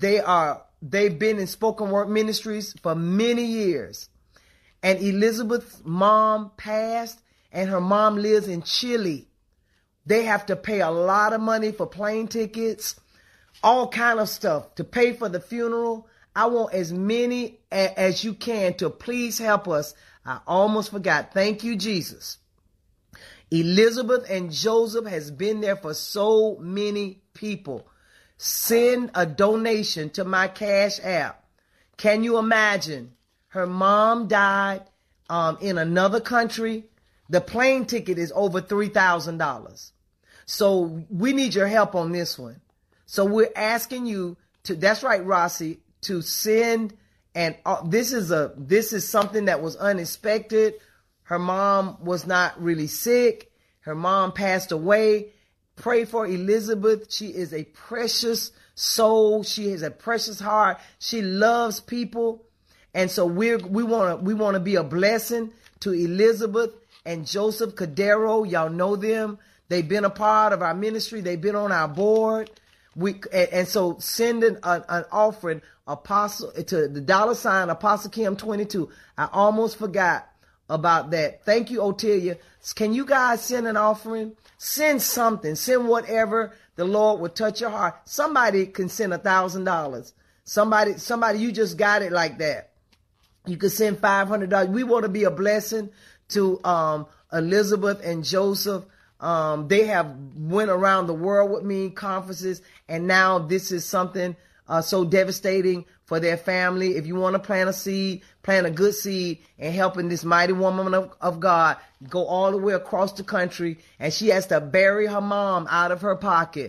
been in spoken word ministries for many years. And Elizabeth's mom passed, and her mom lives in Chile. They have to pay a lot of money for plane tickets, all kind of stuff to pay for the funeral. I want as many as you can to please help us. I almost forgot. Thank you, Jesus. Elizabeth and Joseph has been there for so many people. Send a donation to my Cash App. Can you imagine? Her mom died in another country. The plane ticket is over $3,000. So we need your help on this one. So we're asking you to, that's right, Rossi, to send, and this is something that was unexpected. Her mom was not really sick. Her mom passed away. Pray for Elizabeth. She is a precious soul. She has a precious heart. She loves people. And so we want to be a blessing to Elizabeth and Joseph Cordero. Y'all know them. They've been a part of our ministry. They've been on our board. And so sending an offering apostle to the $ Apostle Kim 22. I almost forgot about that. Thank you, Otelia. Can you guys send an offering? Send something. Send whatever the Lord would touch your heart. Somebody can send $1,000. Somebody, you just got it like that. You can send $500. We want to be a blessing to Elizabeth and Joseph. They have went around the world with me, conferences, and now this is something so devastating for their family. If you want to plant a seed, plant a good seed, and helping this mighty woman of God go all the way across the country, and she has to bury her mom out of her pocket.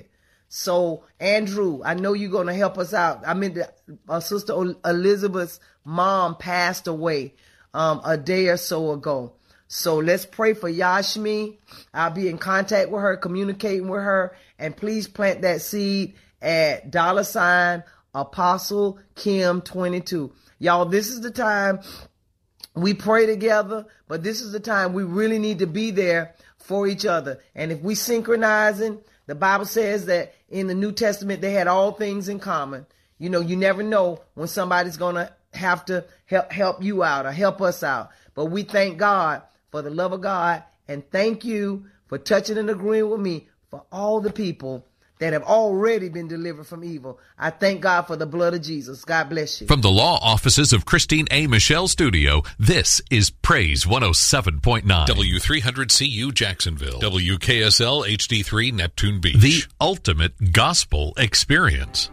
So, Andrew, I know you're going to help us out. I mean, Sister Elizabeth's mom passed away a day or so ago. So let's pray for Yashmi. I'll be in contact with her, communicating with her. And please plant that seed at $ Apostle Kim 22. Y'all, this is the time we pray together, but this is the time we really need to be there for each other. And if we synchronizing, the Bible says that in the New Testament, they had all things in common. You know, you never know when somebody's going to have to help you out or help us out. But we thank God for the love of God. And thank you for touching and agreeing with me for all the people that have already been delivered from evil. I thank God for the blood of Jesus. God bless you. From the law offices of Christine A. Michelle Studio, this is Praise 107.9. W300CU Jacksonville. WKSL HD3 Neptune Beach. The ultimate gospel experience.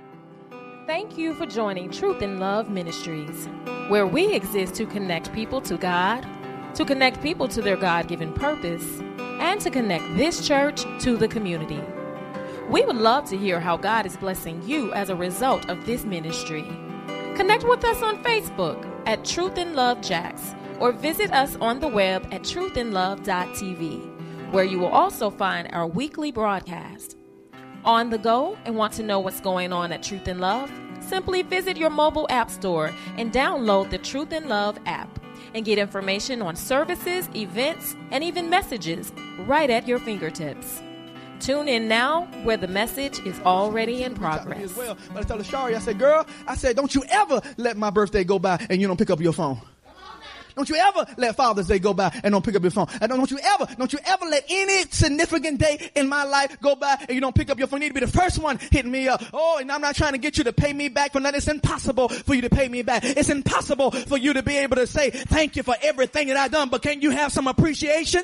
Thank you for joining Truth in Love Ministries, where we exist to connect people to God, to connect people to their God-given purpose, and to connect this church to the community. We would love to hear how God is blessing you as a result of this ministry. Connect with us on Facebook at Truth in Love Jax, or visit us on the web at truthinlove.tv, where you will also find our weekly broadcast. On the go and want to know what's going on at Truth in Love? Simply visit your mobile app store and download the Truth in Love app and get information on services, events, and even messages right at your fingertips. Tune in now, where the message is already in progress. Well, but I told Shari, I said, girl, don't you ever let my birthday go by and you don't pick up your phone. Don't you ever let Father's Day go by and don't pick up your phone. And don't you ever let any significant day in my life go by and you don't pick up your phone. You need to be the first one hitting me up. Oh, and I'm not trying to get you to pay me back for nothing. It's impossible for you to pay me back. It's impossible for you to be able to say thank you for everything that I've done. But can you have some appreciation?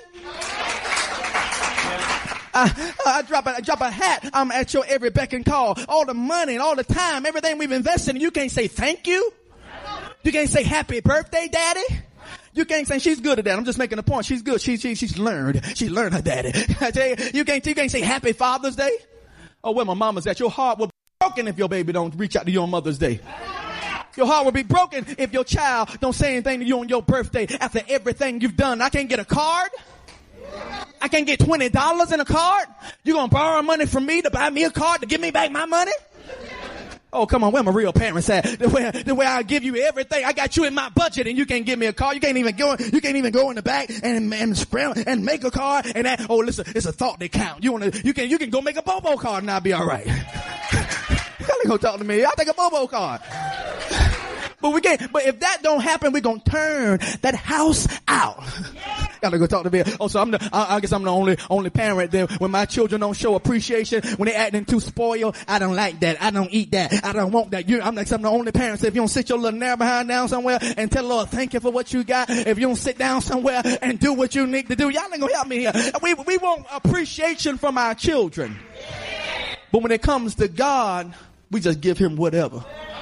I drop a hat. I'm at your every beck and call. All the money and all the time, everything we've invested in. You can't say thank you. You can't say happy birthday, daddy. You can't say she's good at that. I'm just making a point. She's good. She's learned. She learned her daddy. I tell you can't say happy Father's Day. Oh, where my mama's at. Your heart will be broken if your baby don't reach out to you on Mother's Day. Your heart will be broken if your child don't say anything to you on your birthday after everything you've done. I can't get a card. I can't get $20 in a card. You're going to borrow money from me to buy me a card to give me back my money? Oh, come on, where my real parents at? The way I give you everything. I got you in my budget and you can't give me a car. You can't even go in the back and scramble and make a car and that. Oh, listen, it's a thought that count. You can go make a Bobo card and I'll be all right. Y'all ain't gonna talk to me. I'll take a Bobo card. But if that don't happen, we're gonna turn that house out. Gotta go talk to me. Oh, so I guess I'm the only parent there. When my children don't show appreciation, when they're acting too spoiled, I don't like that. I don't eat that. I don't want that. I'm the only parent. So if you don't sit your little narrow behind down somewhere and tell the Lord, thank you for what you got. If you don't sit down somewhere and do what you need to do, y'all ain't gonna help me here. We want appreciation from our children. But when it comes to God, we just give him whatever.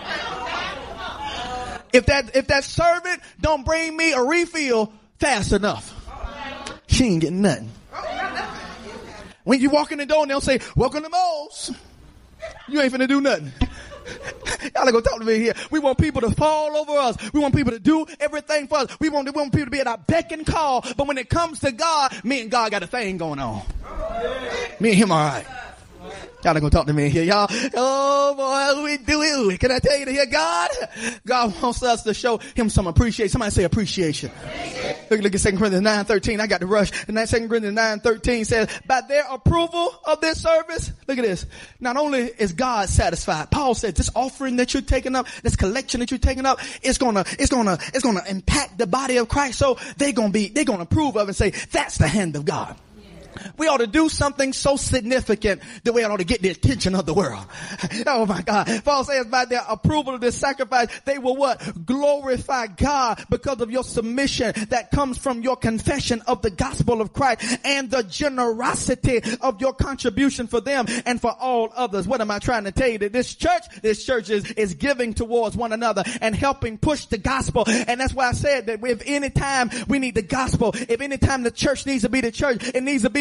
If that servant don't bring me a refill fast enough, she ain't getting nothing. When you walk in the door and they'll say, welcome to Mo's, you ain't finna do nothing. Y'all ain't gonna talk to me here. We want people to fall over us. We want people to do everything for us. We want people to be at our beck and call. But when it comes to God, me and God got a thing going on. Me and him all right. Y'all not gonna talk to me here, y'all. Oh boy, we do it. Can I tell you to hear God? God wants us to show him some appreciation. Somebody say appreciation. Look at 2 Corinthians 9:13. I got to rush. And that 2 Corinthians 9:13 says, by their approval of this service, look at this. Not only is God satisfied, Paul said this offering that you're taking up, this collection that you're taking up, it's gonna impact the body of Christ. So they're gonna approve of it and say, that's the hand of God. We ought to do something so significant that we ought to get the attention of the world. Oh my God. Paul says by their approval of this sacrifice, they will what? Glorify God because of your submission that comes from your confession of the gospel of Christ and the generosity of your contribution for them and for all others. What am I trying to tell you? That this church is giving towards one another and helping push the gospel. And that's why I said that if any time we need the gospel, if any time the church needs to be the church, it needs to be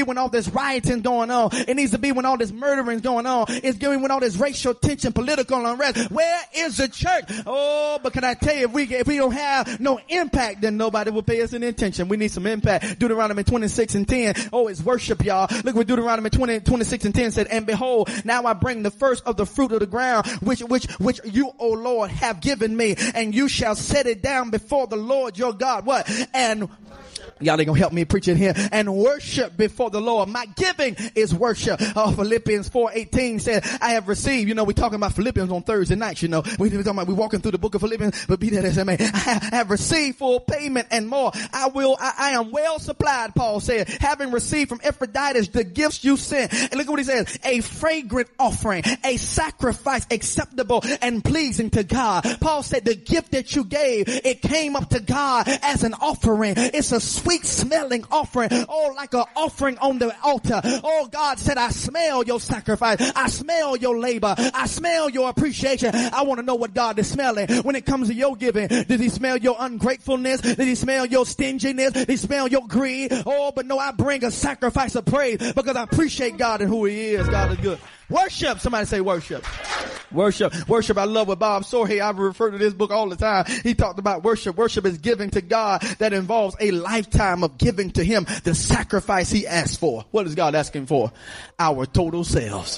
be when all this rioting going on. It needs to be when all this murdering is going on. It's going when all this racial tension, political unrest. Where is the church? Oh, but can I tell you, if we don't have no impact, then nobody will pay us any attention. We need some impact. Deuteronomy 26:10. Oh, it's worship, y'all. Look what Deuteronomy 26:10 said. And behold, now I bring the first of the fruit of the ground, which you, O Lord, have given me, and you shall set it down before the Lord your God. What? And y'all ain't gonna help me preach it here. And worship before the Lord. My giving is worship. Philippians 4:18 said, I have received. You know, we're talking about Philippians on Thursday nights. You know, we're walking through the book of Philippians, but be that as it may, I have received full payment and more. I am well supplied, Paul said, having received from Epaphroditus the gifts you sent. And look at what he says, a fragrant offering, a sacrifice acceptable and pleasing to God. Paul said the gift that you gave, it came up to God as an offering. It's a sweet smelling offering. Oh, like an offering on the altar. Oh, God said, I smell your sacrifice. I smell your labor. I smell your appreciation. I want to know what God is smelling when it comes to your giving. Did he smell your ungratefulness? Did he smell your stinginess? Did he smell your greed? Oh, but no, I bring a sacrifice of praise because I appreciate God and who he is. God is good. Worship. Somebody say worship. Worship. Worship. I love what Bob Sorhe, I refer to this book all the time. He talked about worship. Worship is giving to God that involves a lifetime of giving to him the sacrifice he asked for. What is God asking for? Our total selves.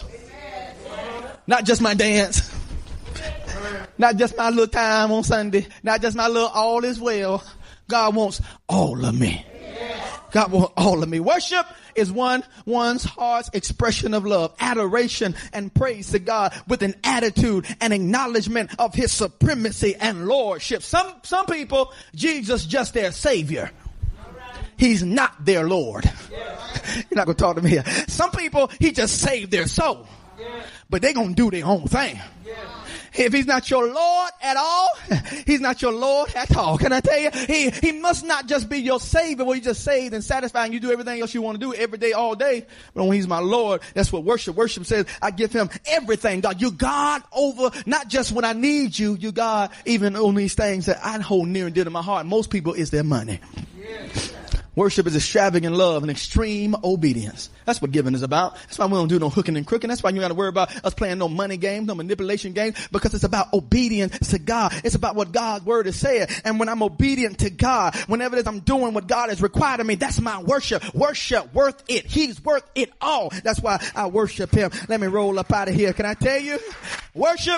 Not just my dance. Not just my little time on Sunday. Not just my little all is well. God wants all of me. God wants all of me. Worship is one's heart's expression of love, adoration, and praise to God with an attitude and acknowledgement of his supremacy and lordship. Some people, Jesus just their savior. He's not their Lord. You're not going to talk to me here. Some people, he just saved their soul, but they're going to do their own thing. If he's not your Lord at all, he's not your Lord at all. Can I tell you? He must not just be your Savior where you just saved and satisfied and you do everything else you want to do every day, all day. But when he's my Lord, that's what worship says. I give him everything, God. You God over, not just when I need you, you God even on these things that I hold near and dear to my heart. Most people is their money. Worship is extravagant love and extreme obedience. That's what giving is about. That's why we don't do no hooking and crooking. That's why you got to worry about us playing no money games, no manipulation games, because it's about obedience to God. It's about what God's word is saying. And when I'm obedient to God, whenever it is I'm doing what God has required of me, that's my worship. Worship, worth it. He's worth it all. That's why I worship him. Let me roll up out of here. Can I tell you? Worship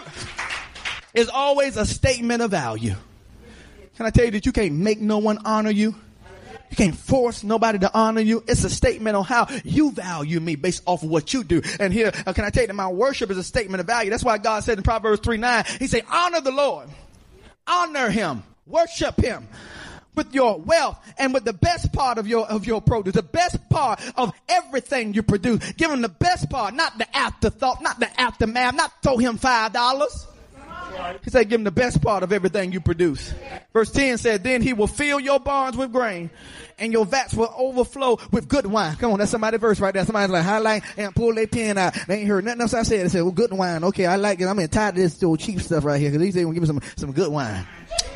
is always a statement of value. Can I tell you that you can't make no one honor you? You can't force nobody to honor you. It's a statement on how you value me based off of what you do. And here, can I tell you that my worship is a statement of value? That's why God said in Proverbs 3:9, he said, honor the Lord. Honor him. Worship him with your wealth and with the best part of your produce, the best part of everything you produce. Give him the best part, not the afterthought, not the aftermath, not throw him $5. He said, give him the best part of everything you produce. Verse 10 said, then he will fill your barns with grain and your vats will overflow with good wine. Come on, that's somebody's verse right there. Somebody's like, highlight and pull their pen out. They ain't heard nothing else I said. They said, well, good wine. Okay, I like it. I'm tired of this old cheap stuff right here because these ain't gonna give me some good wine.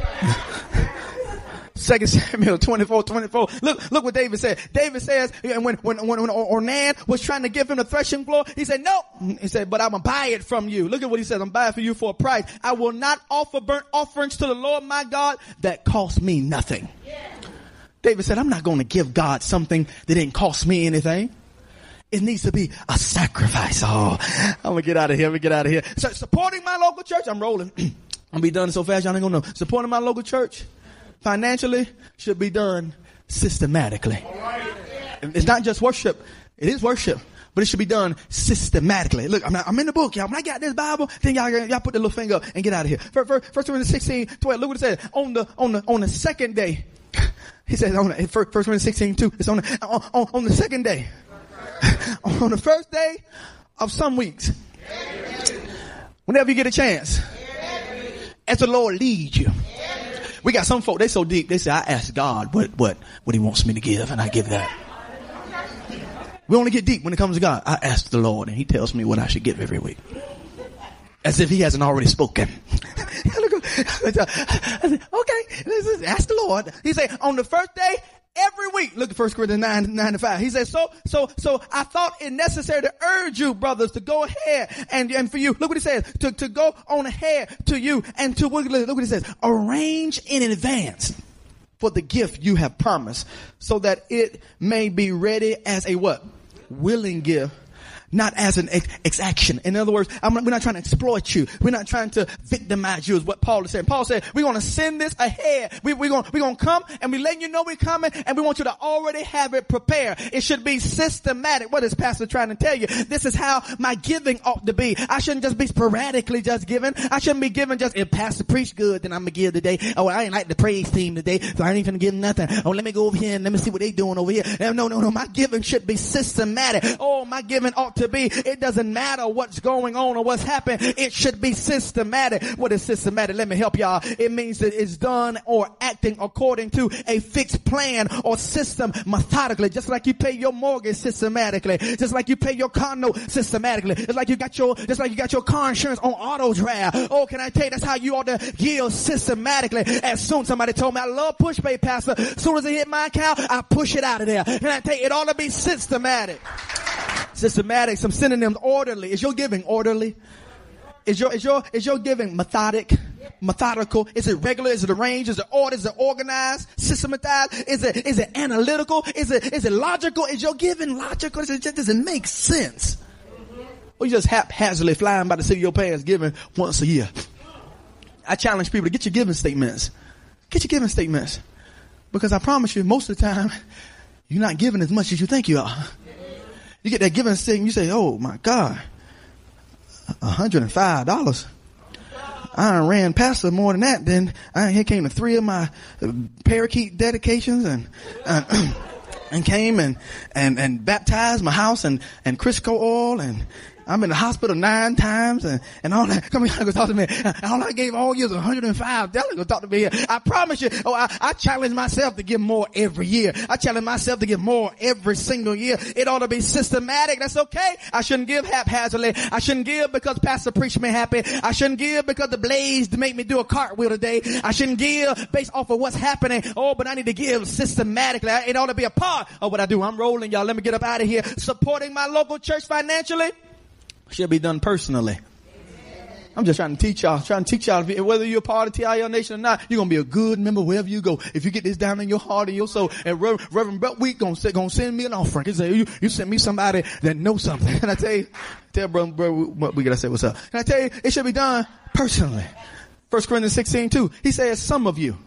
2 Samuel 24:24. Look what David said. David says, when Ornan was trying to give him the threshing floor, he said, no. He said, but I'm going to buy it from you. Look at what he says. I'm buying for you for a price. I will not offer burnt offerings to the Lord my God that cost me nothing. Yeah. David said, I'm not going to give God something that didn't cost me anything. It needs to be a sacrifice. Oh, I'm going to get out of here. So supporting my local church, I'm rolling. I'm going to be done so fast, y'all ain't going to know. Supporting my local church financially should be done systematically. It's not just worship. It is worship, but it should be done systematically. Look, I'm in the book, y'all. When I got this Bible, then y'all put the little finger up and get out of here. First Corinthians 16:12. Look what it says. On the second day, he says, First Corinthians 16:2. It's on the second day, on the first day of some weeks, whenever you get a chance, as the Lord leads you. We got some folk, they so deep, they say, I ask God what he wants me to give, and I give that. We only get deep when it comes to God. I ask the Lord, and he tells me what I should give every week. As if he hasn't already spoken. I said, okay, ask the Lord. He said, on the first day, every week. Look at 1 Corinthians 9:9-5. He says, so I thought it necessary to urge you, brothers, to go ahead and for you. Look what he says, to go on ahead to you and to, look what he says, arrange in advance for the gift you have promised, so that it may be ready as a what? Willing gift, not as an exaction. In other words, we're not trying to exploit you. We're not trying to victimize you, is what Paul is saying. Paul said, we're going to send this ahead. We're going to come and we're letting you know we're coming, and we want you to already have it prepared. It should be systematic. What is Pastor trying to tell you? This is how my giving ought to be. I shouldn't just be sporadically just giving. I shouldn't be giving just, if Pastor preached good, then I'm going to give today. Oh, I ain't like the praise team today, so I ain't even give nothing. Oh, let me go over here and let me see what they doing over here. No. My giving should be systematic. Oh, my giving ought to be, it doesn't matter what's going on or what's happening. It should be systematic. What is systematic? Let me help y'all. It means that it's done or acting according to a fixed plan or system methodically. Just like you pay your mortgage systematically. Just like you pay your car note systematically. Just like you got your car insurance on auto draft. Oh, can I tell you, that's how you ought to give systematically. As soon, somebody told me, I love push pay, Pastor. As soon as it hit my account, I push it out of there. Can I tell you, it ought to be systematic. Systematic, some synonyms. Orderly. Is your giving orderly? Is your giving methodical? Is it regular? Is it arranged? Is it ordered? Is it organized? Systematized? Is it analytical? Is it logical? Is your giving logical? Does it make sense? Or you just haphazardly flying by the seat of your pants giving once a year? I challenge people to get your giving statements. Get your giving statements. Because I promise you, most of the time, you're not giving as much as you think you are. You get that giving statement, you say, oh my God, $105. I done ran Pastor more than that. Then here came the 3 of my parakeet dedications and came and baptized my house and Crisco oil, and I'm in the hospital 9 times and all that. Come here, go talk to me. All I gave all years $105. Go talk to me here. I promise you. Oh, I challenge myself to give more every year. I challenge myself to give more every single year. It ought to be systematic. That's okay. I shouldn't give haphazardly. I shouldn't give because Pastor preached me happy. I shouldn't give because the blaze make me do a cartwheel today. I shouldn't give based off of what's happening. Oh, but I need to give systematically. It ought to be a part of what I do. I'm rolling, y'all. Let me get up out of here. Supporting my local church financially should be done personally. I'm just trying to teach y'all, whether you're a part of TIL Nation or not, you're going to be a good member wherever you go. If you get this down in your heart and your soul, and Reverend Brett Wheat going to send me an offering. He say, you send me somebody that knows something. And I tell Brother what we got to say, what's up? And I tell you, it should be done personally. 1 Corinthians 16:2, he says, some of you,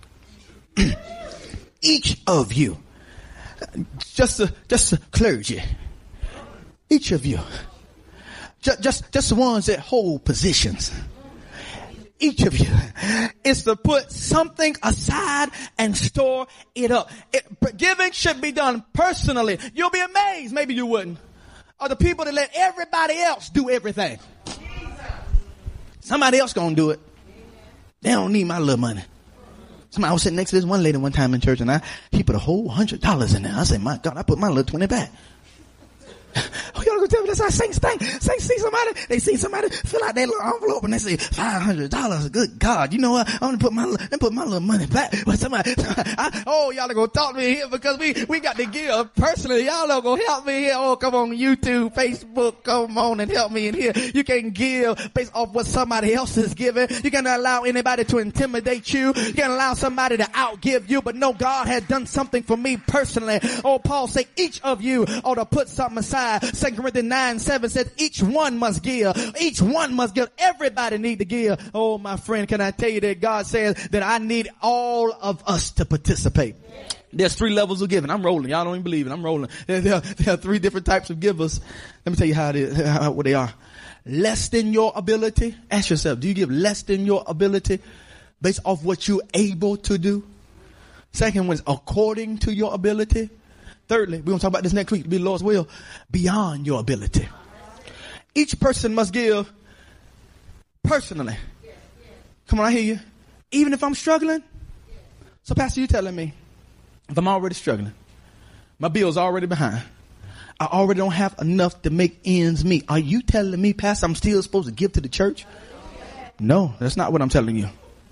each of you, just the clergy, each of you, just the ones that hold positions. Each of you is to put something aside and store it up. Giving should be done personally. You'll be amazed. Maybe you wouldn't. Are the people that let everybody else do everything. Somebody else gonna do it. They don't need my little money. I was sitting next to this one lady one time in church, and she put a whole $100 in there. I said, my God, I put my little 20 back. Oh, y'all gonna tell me that's how saints think? Saints see somebody fill out their little envelope and they say $500. Good God, you know what? I'm gonna put my little money back. But y'all are gonna talk to me here because we got to give personally. Y'all are gonna help me here. Oh, come on, YouTube, Facebook, come on and help me in here. You can't give based off what somebody else is giving. You can't allow anybody to intimidate you. You can't allow somebody to outgive you. But no, God had done something for me personally. Oh, Paul said each of you ought to put something aside. 2 Corinthians 9:7 says each one must give. Each one must give. Everybody need to give. Oh, my friend, can I tell you that God says that I need all of us to participate. There's 3 levels of giving. I'm rolling. Y'all don't even believe it. I'm rolling. There are 3 different types of givers. Let me tell you how it is, what they are. Less than your ability. Ask yourself, do you give less than your ability based off what you're able to do? Second one is according to your ability. Thirdly, we're going to talk about this next week, to be the Lord's will, beyond your ability. Each person must give personally. Come on, I hear you. Even if I'm struggling. So, Pastor, you telling me, if I'm already struggling, my bill's already behind, I already don't have enough to make ends meet, are you telling me, Pastor, I'm still supposed to give to the church? No, that's not what I'm telling you.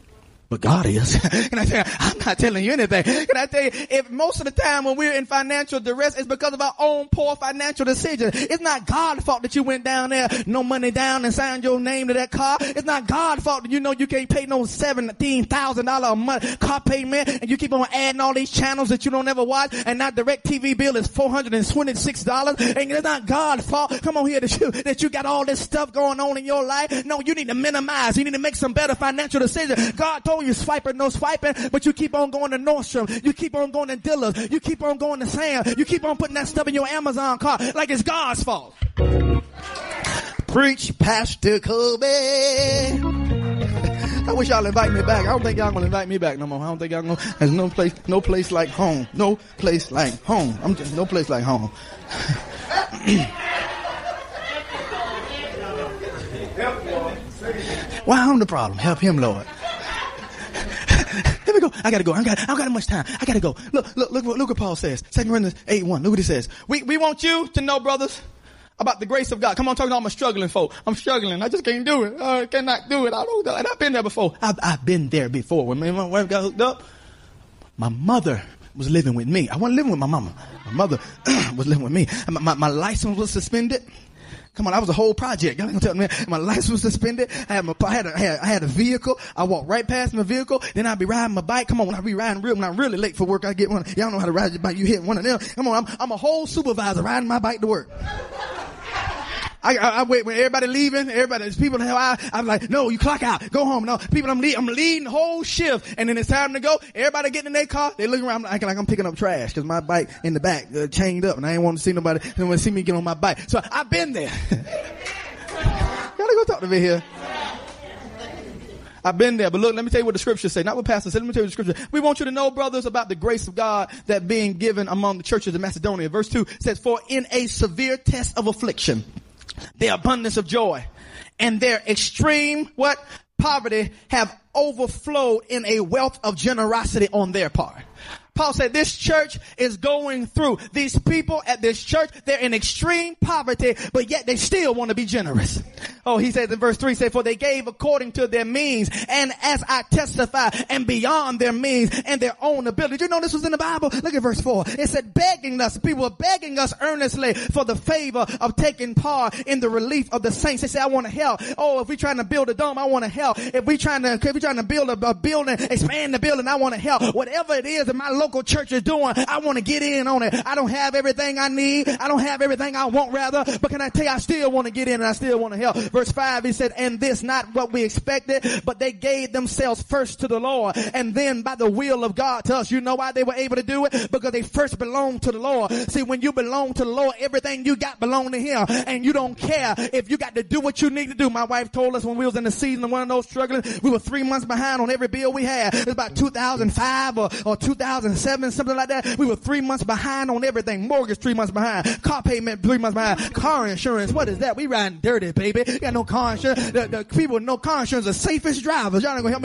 But God is. Can I tell you, I'm not telling you anything. Can I tell you, if most of the time when we're in financial duress, it's because of our own poor financial decisions. It's not God's fault that you went down there, no money down and signed your name to that car. It's not God's fault that you know you can't pay no $17,000 a month car payment and you keep on adding all these channels that you don't ever watch and that DirecTV bill is $426. And it's not God's fault. Come on here that you got all this stuff going on in your life. No, you need to minimize. You need to make some better financial decisions. God told you swiping, no swiping, but you keep on going to Nordstrom. You keep on going to Dillard's. You keep on going to Sam. You keep on putting that stuff in your Amazon cart like it's God's fault. Preach, Pastor Kobe. I wish y'all invite me back. I don't think y'all gonna invite me back no more. I don't think y'all gonna. There's no place like home. No place like home. I'm just no place like home. Why I'm the problem? Help him, Lord. Here we go. I gotta go. I don't got much time. I gotta go. Look what Paul says. 2 Corinthians 8:1. Look what he says. We want you to know, brothers, about the grace of God. Come on, talking to all my struggling folk. I'm struggling. I just can't do it. I cannot do it. I don't know. And I've been there before. I've been there before. When my wife got hooked up, my mother was living with me. I wasn't living with my mama. My mother was living with me. My license was suspended. Come on, that was a whole project. Y'all ain't gonna tell me. My license was suspended. I had a vehicle. I walked right past my vehicle. Then I'd be riding my bike. Come on, when I be riding when I'm really late for work, I get one. Y'all know how to ride your bike. You hit one of them. Come on, I'm a whole supervisor riding my bike to work. I wait when everybody leaving, there's people in the I'm like, no, you clock out, go home. No, people, I'm leading the whole shift. And then it's time to go. Everybody getting in their car. They looking around acting like I'm picking up trash because my bike in the back chained up and I ain't want to see nobody. They want to see me get on my bike. So I've been there. Gotta go talk to me here. I've been there, but look, let me tell you what the scriptures say. Not what pastor said. Let me tell you what the scripture. We want you to know, brothers, about the grace of God that being given among the churches of Macedonia. Verse 2 says, for in a severe test of affliction, their abundance of joy and their extreme poverty have overflowed in a wealth of generosity on their part. Paul said this church is going through. These people at this church, they're in extreme poverty, but yet they still want to be generous. Oh, he says in verse 3, for they gave according to their means, and as I testify, and beyond their means and their own ability. Did you know this was in the Bible? Look at verse 4. It said begging us. People were begging us earnestly for the favor of taking part in the relief of the saints. They say, I want to help. Oh, if we're trying to build a dome, I want to help. If we're trying to build a building, expand the building, I want to help. Whatever it is that my local church is doing, I want to get in on it. I don't have everything I need. I don't have everything I want, rather. But can I tell you, I still want to get in and I still want to help. Verse 5, he said, and this not what we expected, but they gave themselves first to the Lord and then by the will of God to us. You know why they were able to do it? Because they first belonged to the Lord. See, when you belong to the Lord, everything you got belong to him, and you don't care if you got to do what you need to do. My wife told us when we was in the season of one of those struggling, we were 3 months behind on every bill we had. It was about 2005 or 2007, something like that. We were 3 months behind on everything. Mortgage 3 months behind. Car payment 3 months behind. Car insurance, what is that? We riding dirty, baby. You got no car insurance. The people with no car insurance are the safest drivers. Y'all not gonna help me.